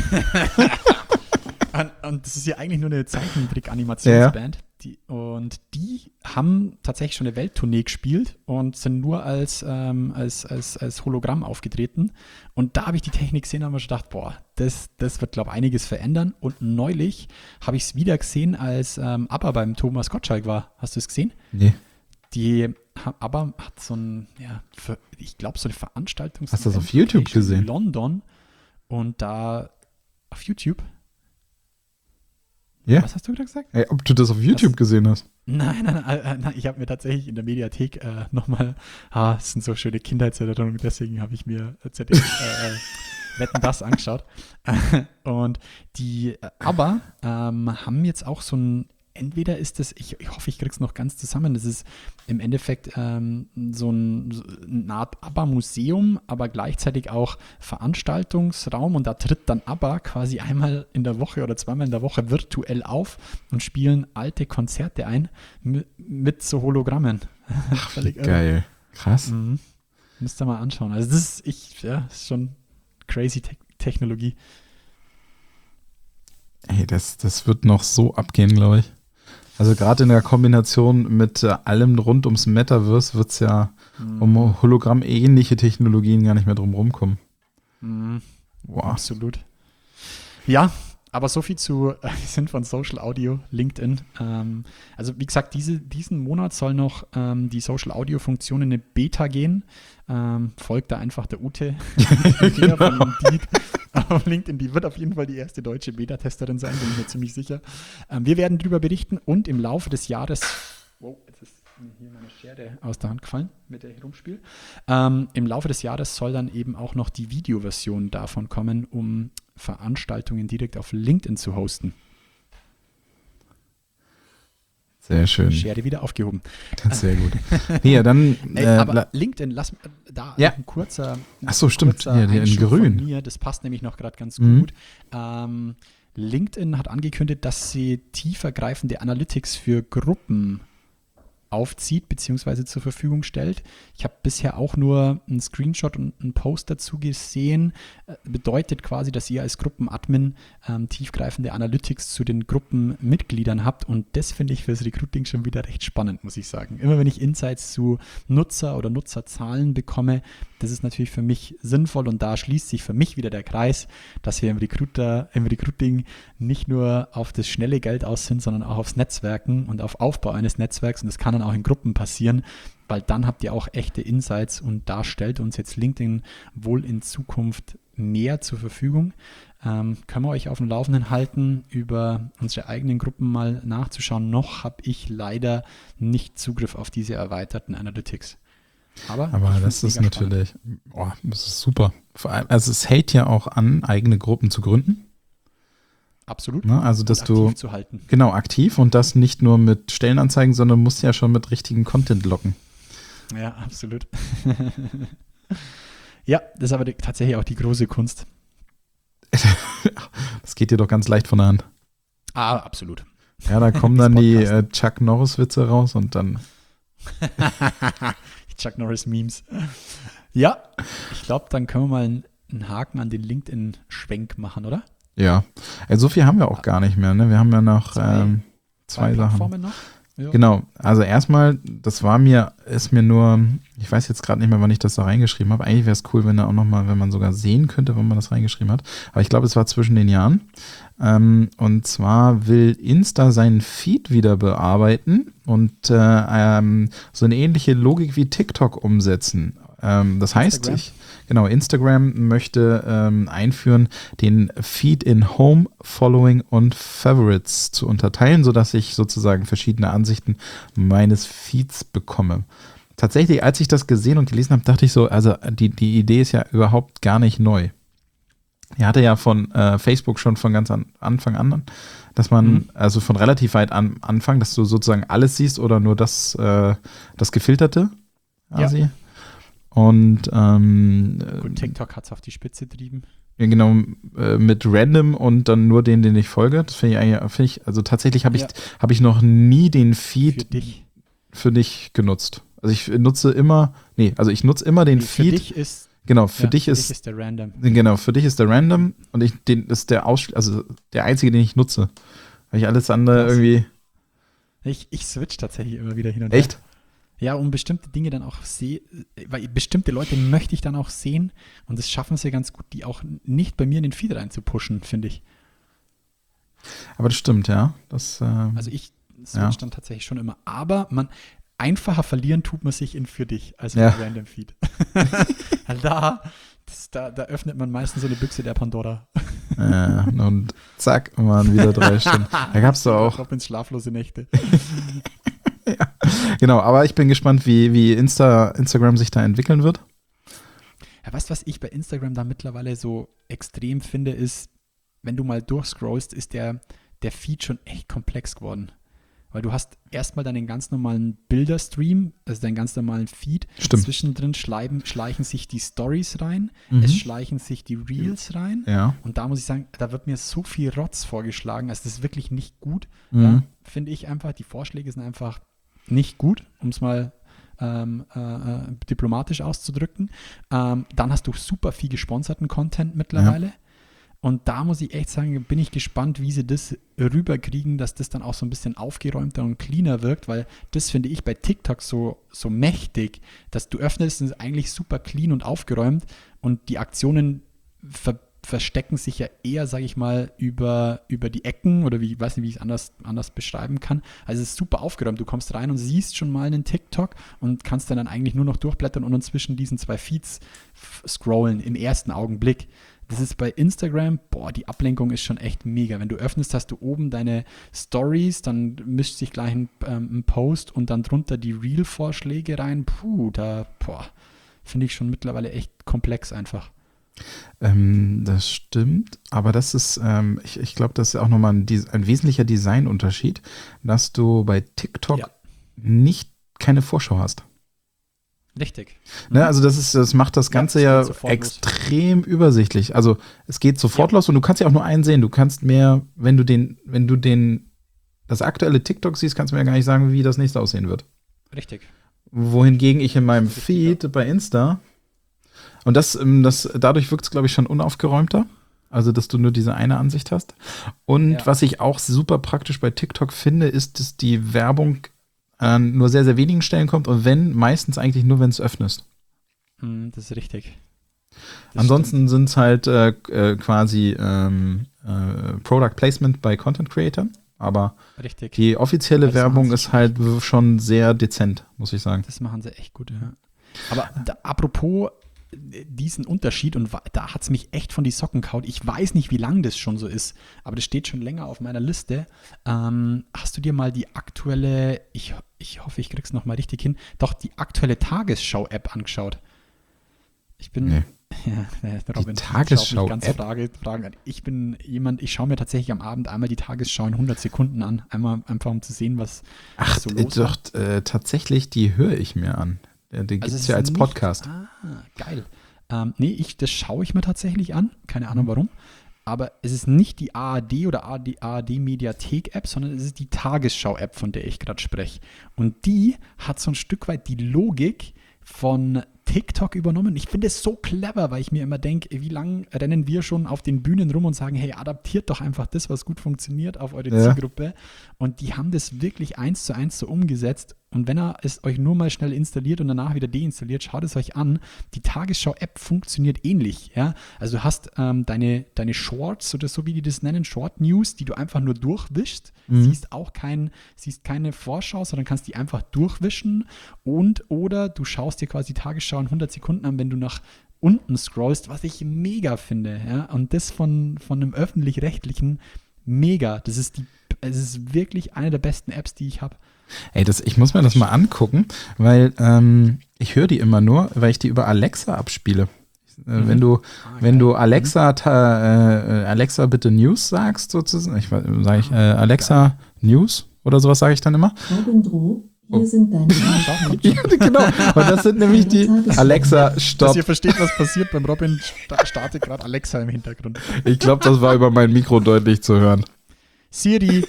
und, und das ist ja eigentlich nur eine Zeichentrick-Animationsband. Ja. Die, und die haben tatsächlich schon eine Welttournee gespielt und sind nur als, ähm, als, als, als Hologramm aufgetreten. Und da habe ich die Technik gesehen und habe mir gedacht, boah, das, das wird, glaube ich, einiges verändern. Und neulich habe ich es wieder gesehen, als ähm, ABBA beim Thomas Gottschalk war. Hast du es gesehen? Nee. Die ABBA hat so ein, ja, für, ich glaube, so eine Veranstaltung. Hast du das auf YouTube gesehen? In London und da auf YouTube. Ja? Was hast du gerade gesagt? Ey, ob du das auf YouTube Was? gesehen hast? Nein, nein, nein, äh, nein ich habe mir tatsächlich in der Mediathek äh, nochmal, ah, das sind so schöne Kindheitserinnerungen, deswegen habe ich mir äh, Z D F äh, äh, Wetten, das angeschaut. Und die, äh, aber ähm, haben jetzt auch so ein, entweder ist das, ich, ich hoffe, ich krieg's noch ganz zusammen, das ist im Endeffekt ähm, so, ein, so eine Art ABBA-Museum, aber gleichzeitig auch Veranstaltungsraum und da tritt dann ABBA quasi einmal in der Woche oder zweimal in der Woche virtuell auf und spielen alte Konzerte ein mit, mit so Hologrammen. Ach, wie geil. Krass. Mhm. Müsst ihr mal anschauen. Also das ist, ich, ja, ist schon crazy Te- Technologie. Ey, das, das wird noch so abgehen, glaube ich. Also gerade in der Kombination mit äh, allem rund ums Metaverse wird es ja Mhm. um Hologramm-ähnliche Technologien gar nicht mehr drum rumkommen. Mhm. Wow. Absolut. Ja, aber so viel zu, äh, wir sind von Social Audio, LinkedIn. Ähm, also wie gesagt, diese, diesen Monat soll noch ähm, die Social Audio Funktion in eine Beta gehen. Ähm, folgt da einfach der Ute Genau. von Indeed auf LinkedIn. Die wird auf jeden Fall die erste deutsche Beta-Testerin sein, bin ich mir ziemlich sicher. Ähm, wir werden darüber berichten und im Laufe des Jahres, wow, jetzt ist mir hier meine Schere aus der Hand gefallen, mit der ich rumspiele. Ähm, im Laufe des Jahres soll dann eben auch noch die Videoversion davon kommen, um Veranstaltungen direkt auf LinkedIn zu hosten. Sehr schön. Schere wieder aufgehoben. Sehr gut. Nee, ja, dann. Ey, Äh, aber la- LinkedIn, lass äh, da Ja. ein kurzer, Ach so, stimmt. kurzer Ja, der in Einschub grün. von mir, das passt nämlich noch gerade ganz Mhm. gut. Ähm, LinkedIn hat angekündigt, dass sie tiefergreifende Analytics für Gruppen aufzieht bzw. zur Verfügung stellt. Ich habe bisher auch nur einen Screenshot und einen Post dazu gesehen. Äh, bedeutet quasi, dass ihr als Gruppenadmin ähm, tiefgreifende Analytics zu den Gruppenmitgliedern habt und das finde ich fürs Recruiting schon wieder recht spannend, muss ich sagen. Immer wenn ich Insights zu Nutzer oder Nutzerzahlen bekomme, das ist natürlich für mich sinnvoll und da schließt sich für mich wieder der Kreis, dass wir im Recruiter, im Recruiting nicht nur auf das schnelle Geld aus sind, sondern auch aufs Netzwerken und auf Aufbau eines Netzwerks und das kann dann auch in Gruppen passieren, weil dann habt ihr auch echte Insights und da stellt uns jetzt LinkedIn wohl in Zukunft mehr zur Verfügung. Ähm, können wir euch auf dem Laufenden halten, über unsere eigenen Gruppen mal nachzuschauen. Noch habe ich leider nicht Zugriff auf diese erweiterten Analytics. Aber, Aber ich das find's ist mega spannend. natürlich, boah, das ist super. Vor allem, also es hält ja auch an, eigene Gruppen zu gründen. Absolut. Ne? Also dass und du aktiv zu halten. genau aktiv und das nicht nur mit Stellenanzeigen, sondern musst ja schon mit richtigen Content locken. Ja, absolut. Ja, das ist aber die, tatsächlich auch die große Kunst. Das geht dir doch ganz leicht von der Hand. Ah, absolut. Ja, da kommen dann die Podcast. äh, Chuck Norris-Witze raus und dann. Die Chuck Norris Memes. Ja, ich glaube, dann können wir mal einen, einen Haken an den LinkedIn-Schwenk machen, oder? Ja. Also so viel haben wir auch gar nicht mehr, ne? Wir haben ja noch Zwei- ähm, zwei, Sachen. Plattformen noch. Ja. Genau, also erstmal, das war mir, ist mir nur, ich weiß jetzt gerade nicht mehr, wann ich das da reingeschrieben habe. Eigentlich wäre es cool, wenn da auch nochmal, wenn man sogar sehen könnte, wann man das reingeschrieben hat. Aber ich glaube, es war zwischen den Jahren. Ähm, und zwar will Insta seinen Feed wieder bearbeiten und äh, ähm, so eine ähnliche Logik wie TikTok umsetzen. Ähm, das heißt, Instagram? ich, genau, Instagram möchte ähm, einführen, den Feed in Home, Following und Favorites zu unterteilen, sodass ich sozusagen verschiedene Ansichten meines Feeds bekomme. Tatsächlich, als ich das gesehen und gelesen habe, dachte ich so, also die, die Idee ist ja überhaupt gar nicht neu. Die hatte ja von äh, Facebook schon von ganz an Anfang an, dass man, Mhm. also von relativ weit am Anfang, dass du sozusagen alles siehst oder nur das, äh, das Gefilterte quasi. Ja. Und ähm, Gut, TikTok hat es auf die Spitze getrieben. ja, genau, äh, mit Random und dann nur den, den ich folge. Das finde ich eigentlich, finde ich, also tatsächlich habe ich, Ja. habe ich noch nie den Für Feed dich. für dich genutzt. Also ich nutze immer, nee, also ich nutze immer den Für Feed. dich ist, Genau, für ja, dich für ist, dich ist der Random. genau, für dich ist der Random und ich, den ist der Ausschl- also der einzige, den ich nutze. Weil ich alles andere Krass. irgendwie, Ich, ich switch tatsächlich immer wieder hin und her. echt? Ja, um bestimmte Dinge dann auch sehe, weil bestimmte Leute möchte ich dann auch sehen und das schaffen sie ganz gut, die auch nicht bei mir in den Feed reinzupushen, finde ich. Aber das stimmt, ja. Das, ähm, Also ich switch Ja. dann tatsächlich schon immer. Aber man, einfacher verlieren tut man sich in für dich als Ja. im Random Feed. da, das, da, da öffnet man meistens so eine Büchse der Pandora. Ja, und zack, waren wieder drei Stunden. Da gab es doch auch. Robins schlaflose Nächte. Ja, genau, aber ich bin gespannt, wie, wie Insta, Instagram sich da entwickeln wird. Ja, weißt du, was ich bei Instagram da mittlerweile so extrem finde, ist, wenn du mal durchscrollst, ist der, der Feed schon echt komplex geworden. Weil du hast erstmal deinen ganz normalen Bilderstream, also deinen ganz normalen Feed. Stimmt. Zwischendrin schleichen, schleichen sich die Stories rein, Mhm. es schleichen sich die Reels rein. Ja. Und da muss ich sagen, da wird mir so viel Rotz vorgeschlagen. Also das ist wirklich nicht gut. Mhm. Ja, finde ich einfach, die Vorschläge sind einfach nicht gut, um es mal ähm, äh, diplomatisch auszudrücken. Ähm, dann hast du super viel gesponserten Content mittlerweile. Ja. Und da muss ich echt sagen, bin ich gespannt, wie sie das rüberkriegen, dass das dann auch so ein bisschen aufgeräumter und cleaner wirkt, weil das finde ich bei TikTok so, so mächtig, dass du öffnest, ist eigentlich super clean und aufgeräumt und die Aktionen ver verstecken sich ja eher, sage ich mal, über, über die Ecken oder wie, ich weiß nicht, wie ich es anders, anders beschreiben kann. Also es ist super aufgeräumt. Du kommst rein und siehst schon mal einen TikTok und kannst dann, dann eigentlich nur noch durchblättern und zwischen diesen zwei Feeds scrollen im ersten Augenblick. Das ist bei Instagram, boah, die Ablenkung ist schon echt mega. Wenn du öffnest, hast du oben deine Stories, dann mischt sich gleich ein, ähm, ein Post und dann drunter die Reel-Vorschläge rein. Puh, da, boah, finde ich schon mittlerweile echt komplex einfach. Ähm, das stimmt, aber das ist, ähm, ich, ich glaube, das ist auch nochmal ein, ein wesentlicher Designunterschied, dass du bei TikTok Ja. nicht keine Vorschau hast. Richtig. Ne, also das ist, das macht das Ganze Ja, ja, es geht sofort extrem übersichtlich. Also es geht sofort Ja. los und du kannst ja auch nur einen sehen. Du kannst mehr, wenn du den, wenn du den, das aktuelle TikTok siehst, kannst du mir ja gar nicht sagen, wie das nächste aussehen wird. Richtig. Wohingegen ich in meinem Das ist richtig, Feed bei Insta und das, ähm, das dadurch wirkt es, glaube ich, schon unaufgeräumter. Also, dass du nur diese eine Ansicht hast. Und Ja. was ich auch super praktisch bei TikTok finde, ist, dass die Werbung an nur sehr, sehr wenigen Stellen kommt und wenn, meistens eigentlich nur, wenn es öffnest. Hm, das ist richtig. Das Ansonsten sind es halt äh, äh, quasi ähm, äh, Product Placement bei Content Creatern, aber stimmt. Richtig. die offizielle Das Werbung machen sie ist halt schon sehr dezent, muss ich sagen. Das machen sie echt gut, ja. Aber da, apropos diesen Unterschied, und wa- da hat es mich echt von die Socken gehauen. Ich weiß nicht, wie lang das schon so ist, aber das steht schon länger auf meiner Liste. Ähm, hast du dir mal die aktuelle, ich, ich hoffe, ich krieg's nochmal richtig hin, doch die aktuelle Tagesschau-App angeschaut? Ich bin, Nee. ja, der Robin, Tagesschau-App? schaut mich ganz Frage, Fragen an. Ich bin jemand, ich schaue mir tatsächlich am Abend einmal die Tagesschau in hundert Sekunden an, einmal einfach um zu sehen, was, Ach, was so äh, los war. doch, äh, tatsächlich, die höre ich mir an. Ja, die gibt Also es es ja ist als nicht- Podcast. Ah, geil. Ähm, nee, ich, das schaue ich mir tatsächlich an. Keine Ahnung warum. Aber es ist nicht die A R D oder A R D-Mediathek-App, sondern es ist die Tagesschau-App, von der ich gerade spreche. Und die hat so ein Stück weit die Logik von TikTok übernommen. Ich finde es so clever, weil ich mir immer denke, wie lange rennen wir schon auf den Bühnen rum und sagen, hey, adaptiert doch einfach das, was gut funktioniert, auf eure Ja. Zielgruppe. Und die haben das wirklich eins zu eins so umgesetzt. Und wenn er es euch nur mal schnell installiert und danach wieder deinstalliert, schaut es euch an. Die Tagesschau-App funktioniert ähnlich. Ja? Also du hast ähm, deine, deine Shorts oder so wie die das nennen, Short News, die du einfach nur durchwischst. Mhm. Siehst auch kein, siehst keine Vorschau, sondern kannst die einfach durchwischen. Und oder du schaust dir quasi die Tagesschau in hundert Sekunden an, wenn du nach unten scrollst, was ich mega finde. Ja? Und das von, von einem öffentlich-rechtlichen mega. Das ist die, es ist wirklich eine der besten Apps, die ich habe. Ey, das, ich muss mir das mal angucken, weil ähm, ich höre die immer nur, weil ich die über Alexa abspiele. Äh, Mhm. Wenn du, Ah, wenn geil. du Alexa, ta, äh, Alexa bitte News sagst, sozusagen, ich sage ich äh, Alexa News oder sowas sage ich dann immer. Robin Droh, hier sind deine Ja, genau. Und das sind nämlich die Alexa Dass Stopp. ihr versteht, was passiert beim Robin, sta- startet gerade Alexa im Hintergrund. Ich glaube, das war über mein Mikro deutlich zu hören. Siri.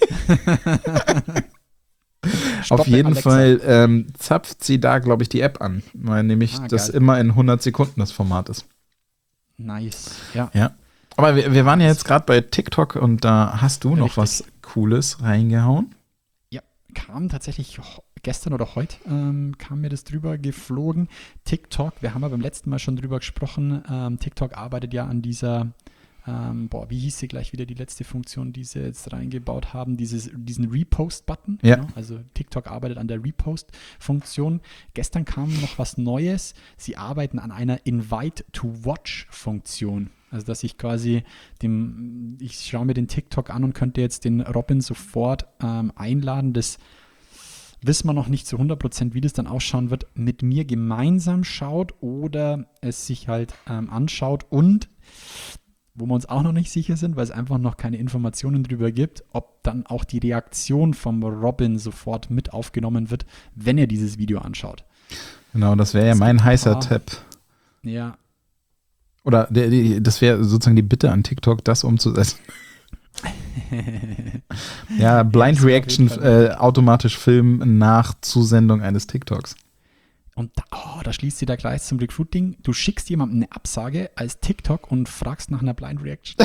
Auf Stoppe, jeden Alexa. Fall ähm, zapft sie da, glaube ich, die App an, weil nämlich Ah, das geil. immer in hundert Sekunden das Format ist. Nice. Ja. Ja. Aber wir, wir waren ja jetzt gerade bei TikTok und da hast du noch Richtig. was Cooles reingehauen. Ja, kam tatsächlich ho- gestern oder heute, ähm, kam mir das drüber geflogen. TikTok, wir haben ja beim letzten Mal schon drüber gesprochen. Ähm, TikTok arbeitet ja an dieser, ähm, boah, wie hieß sie gleich wieder die letzte Funktion, die sie jetzt reingebaut haben, dieses, diesen Repost-Button. Ja. Genau, also TikTok arbeitet an der Repost-Funktion. Gestern kam noch was Neues. Sie arbeiten an einer Invite-to-Watch-Funktion. Also dass ich quasi dem, ich schaue mir den TikTok an und könnte jetzt den Robin sofort ähm, einladen. Das wissen wir noch nicht zu hundert Prozent, wie das dann ausschauen wird, mit mir gemeinsam schaut oder es sich halt ähm, anschaut und wo wir uns auch noch nicht sicher sind, weil es einfach noch keine Informationen drüber gibt, ob dann auch die Reaktion vom Robin sofort mit aufgenommen wird, wenn er dieses Video anschaut. Genau, das wäre ja mein heißer Tipp. Ja. Oder der, die, das wäre sozusagen die Bitte an TikTok, das umzusetzen. Ja, Blind Ja, Reaction äh, automatisch filmen nach Zusendung eines TikToks. Und da, oh, da schließt sich der Kreis zum Recruiting. Du schickst jemandem eine Absage als TikTok und fragst nach einer Blind Reaction.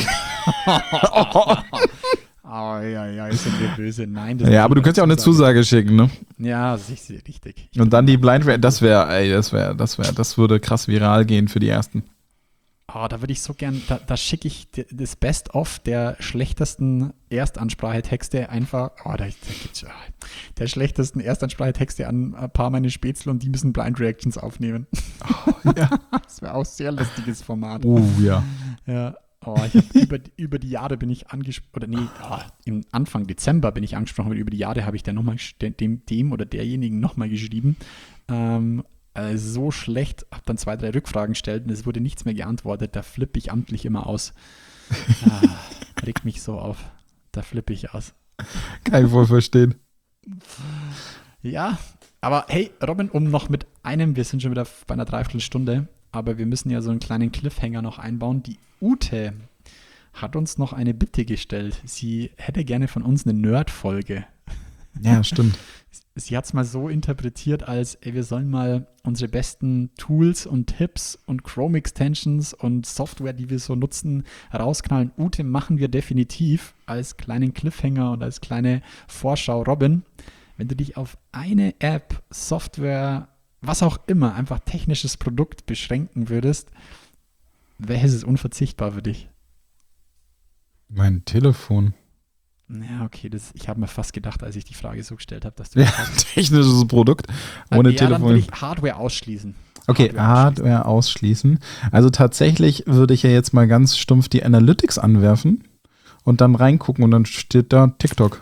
Oh, ja, ja, sind wir böse. Nein, das Ja, aber du kannst ja auch eine Zusage schicken, ne? Ja, sicher, richtig. Und dann die Blind Reaction, das wäre, ey, das wäre, das wäre, das würde krass viral gehen für die ersten. Oh, da würde ich so gern, da, da schicke ich das Best-of der schlechtesten Erstansprachetexte einfach, oh, da, da gibt's ja, der schlechtesten Erstansprachetexte an ein paar meine Spätzle und die müssen Blind Reactions aufnehmen. Oh, ja. Das wäre auch ein sehr lustiges Format. Oh, ja. Ja. Oh, ich hab über, über die Jahre bin ich angesprochen, oder nee, oh, im Anfang Dezember bin ich angesprochen, weil über die Jahre habe ich dann nochmal dem, dem oder derjenigen nochmal geschrieben. Ähm, also so schlecht, habe dann zwei, drei Rückfragen gestellt und es wurde nichts mehr geantwortet. Da flippe ich amtlich immer aus. Ah, regt mich so auf. Da flippe ich aus. Kann ich wohl verstehen. Ja, aber hey, Robin, um noch mit einem, wir sind schon wieder bei einer Dreiviertelstunde, aber wir müssen ja so einen kleinen Cliffhanger noch einbauen. Die Ute hat uns noch eine Bitte gestellt. Sie hätte gerne von uns eine Nerd-Folge. Ja, stimmt. Sie hat es mal so interpretiert, als ey, wir sollen mal unsere besten Tools und Tipps und Chrome-Extensions und Software, die wir so nutzen, rausknallen. Ute, machen wir definitiv als kleinen Cliffhanger und als kleine Vorschau. Robin, wenn du dich auf eine App, Software, was auch immer, einfach technisches Produkt beschränken würdest, welches ist unverzichtbar für dich? Mein Telefon. Ja, okay, das, ich habe mir fast gedacht, als ich die Frage so gestellt habe, dass du Ja, das hast. technisches Produkt ohne ja, Telefon. Dann will ich Hardware ausschließen. Okay, Hardware Hardware ausschließen. Also tatsächlich würde ich ja jetzt mal ganz stumpf die Analytics anwerfen und dann reingucken und dann steht da TikTok.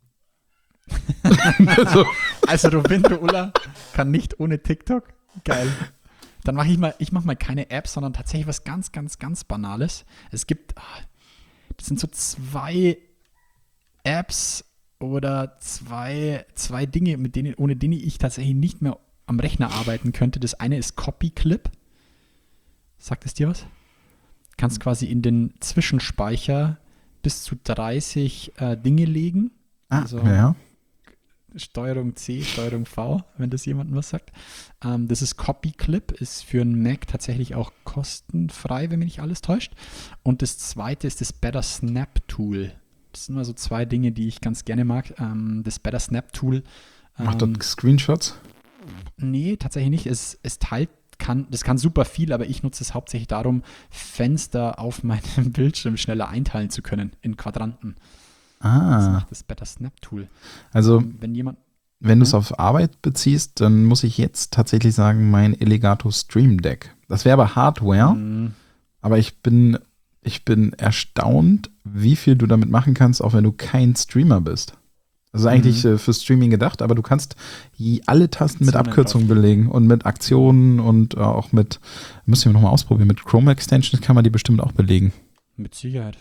so. Also Robindo Ulla kann nicht ohne TikTok. Geil. Dann mache ich mal, ich mache mal keine App, sondern tatsächlich was ganz, ganz, ganz Banales. Es gibt, das sind so zwei Apps oder zwei, zwei Dinge, mit denen, ohne denen ich tatsächlich nicht mehr am Rechner arbeiten könnte. Das eine ist CopyClip. Sagt es dir was? Du kannst quasi in den Zwischenspeicher bis zu dreißig äh, Dinge legen. Ah, also ja. Steuerung C, Steuerung V, wenn das jemandem was sagt. Ähm, das ist CopyClip, ist für einen Mac tatsächlich auch kostenfrei, wenn mich nicht alles täuscht. Und das zweite ist das Better Snap Tool. Das sind immer so zwei Dinge, die ich ganz gerne mag. Ähm, das Better Snap Tool. Ähm, Macht das Screenshots? Nee, tatsächlich nicht. Es, es teilt, kann, das kann super viel, aber ich nutze es hauptsächlich darum, Fenster auf meinem Bildschirm schneller einteilen zu können in Quadranten. Ah. Das macht das Better Snap Tool. Also, ähm, wenn jemand wenn du es auf Arbeit beziehst, dann muss ich jetzt tatsächlich sagen, mein Elgato Stream Deck. Das wäre aber Hardware, Mhm. aber ich bin, ich bin erstaunt, wie viel du damit machen kannst, auch wenn du kein Streamer bist. Also eigentlich Mhm. äh, für Streaming gedacht, aber du kannst je, alle Tasten mit Aktionen Abkürzungen drauf. belegen und mit Aktionen und äh, auch mit, müssen wir nochmal ausprobieren, mit Chrome Extensions kann man die bestimmt auch belegen. Mit Sicherheit.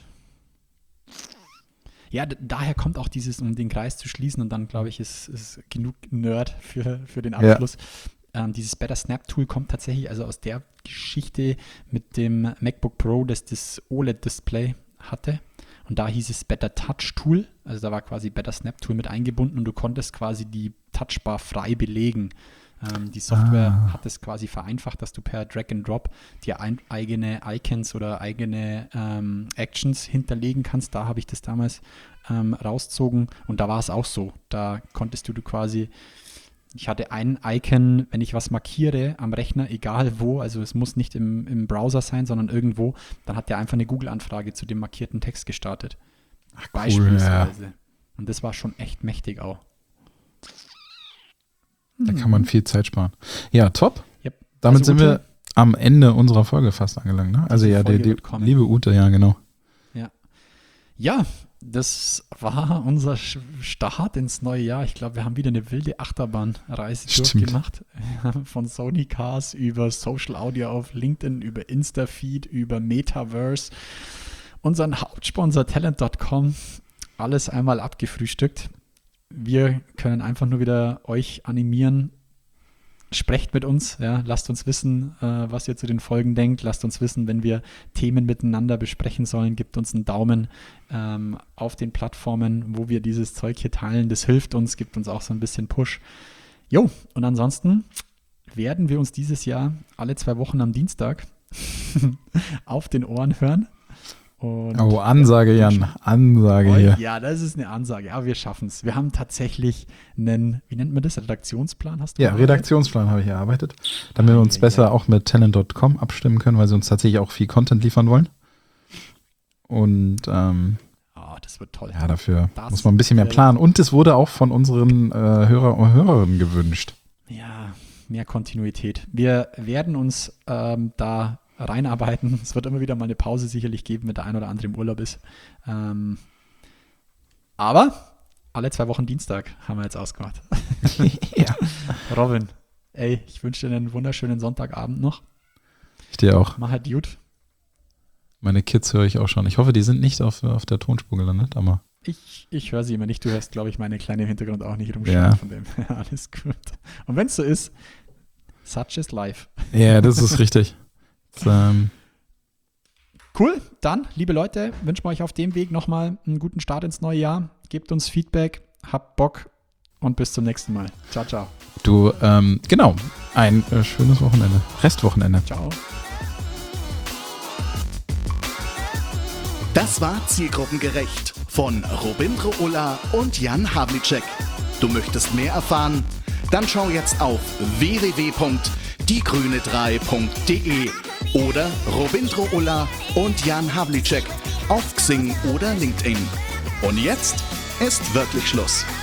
Ja, d- daher kommt auch dieses, um den Kreis zu schließen, und dann, glaube ich, ist, ist genug Nerd für, für den Abschluss. Ähm, dieses Better Snap Tool kommt tatsächlich also aus der Geschichte mit dem MacBook Pro, das das O L E D-Display hatte. Und da hieß es Better Touch Tool. Also da war quasi Better Snap Tool mit eingebunden und du konntest quasi die Touchbar frei belegen. Ähm, die Software Ah. hat es quasi vereinfacht, dass du per Drag and Drop dir ein, eigene Icons oder eigene ähm, Actions hinterlegen kannst. Da habe ich das damals ähm, rausgezogen und da war es auch so. Da konntest du, du quasi, ich hatte ein Icon, wenn ich was markiere am Rechner, egal wo, also es muss nicht im, im Browser sein, sondern irgendwo, dann hat der einfach eine Google-Anfrage zu dem markierten Text gestartet. Ach, cool, Beispielsweise. ja. Und das war schon echt mächtig auch. Da kann man viel Zeit sparen. Ja, top. Yep. Damit Also sind Ute, wir am Ende unserer Folge fast angelangt, ne? Also ja, die, die liebe Ute, ja, genau. Ja. Ja, das war unser Start ins neue Jahr. Ich glaube, wir haben wieder eine wilde Achterbahnreise durchgemacht. Von Sony Cars über Social Audio auf LinkedIn, über Instafeed, über Metaverse. Unseren Hauptsponsor Talent Punkt com. Alles einmal abgefrühstückt. Wir können einfach nur wieder euch animieren. Sprecht mit uns, ja, lasst uns wissen, äh, was ihr zu den Folgen denkt, lasst uns wissen, wenn wir Themen miteinander besprechen sollen, gebt uns einen Daumen ähm, auf den Plattformen, wo wir dieses Zeug hier teilen, das hilft uns, gibt uns auch so ein bisschen Push. Jo, und ansonsten werden wir uns dieses Jahr alle zwei Wochen am Dienstag auf den Ohren hören. Und oh, Ansage, Jan, Ansage hier. Ja, das ist eine Ansage. Ja, wir schaffen es. Wir haben tatsächlich einen, wie nennt man das, Redaktionsplan? Hast du ja, erarbeitet? Redaktionsplan habe ich erarbeitet, damit ah, wir uns ja, besser ja. auch mit Talent Punkt com abstimmen können, weil sie uns tatsächlich auch viel Content liefern wollen. Und ähm, oh, das wird toll. Ja, dafür das muss man ein bisschen mehr planen. Und es wurde auch von unseren äh, Hörer und Hörerinnen gewünscht. Ja, mehr Kontinuität. Wir werden uns ähm, da reinarbeiten. Es wird immer wieder mal eine Pause sicherlich geben, wenn der ein oder andere im Urlaub ist. Ähm, aber alle zwei Wochen Dienstag haben wir jetzt ausgemacht. Ja. Robin, ey, ich wünsche dir einen wunderschönen Sonntagabend noch. Ich dir auch. Mach halt gut. Meine Kids höre ich auch schon. Ich hoffe, die sind nicht auf, auf der Tonspur gelandet, aber Ich, ich höre sie immer nicht. Du hörst, glaube ich, meine Kleine im Hintergrund auch nicht rumschauen ja. von dem. Alles gut. Und wenn es so ist, such is life. Ja, das ist richtig. Ähm. Cool, dann, liebe Leute, wünschen wir euch auf dem Weg nochmal einen guten Start ins neue Jahr. Gebt uns Feedback, habt Bock und bis zum nächsten Mal. Ciao, ciao. Du, ähm, genau, ein äh, schönes Wochenende, Restwochenende. Ciao. Das war Zielgruppengerecht von Robindro Ulla und Jan Havlicek. Du möchtest mehr erfahren? Dann schau jetzt auf w w w punkt die grüne drei punkt de oder Robindro Ulla und Jan Havlicek auf Xing oder LinkedIn. Und jetzt ist wirklich Schluss.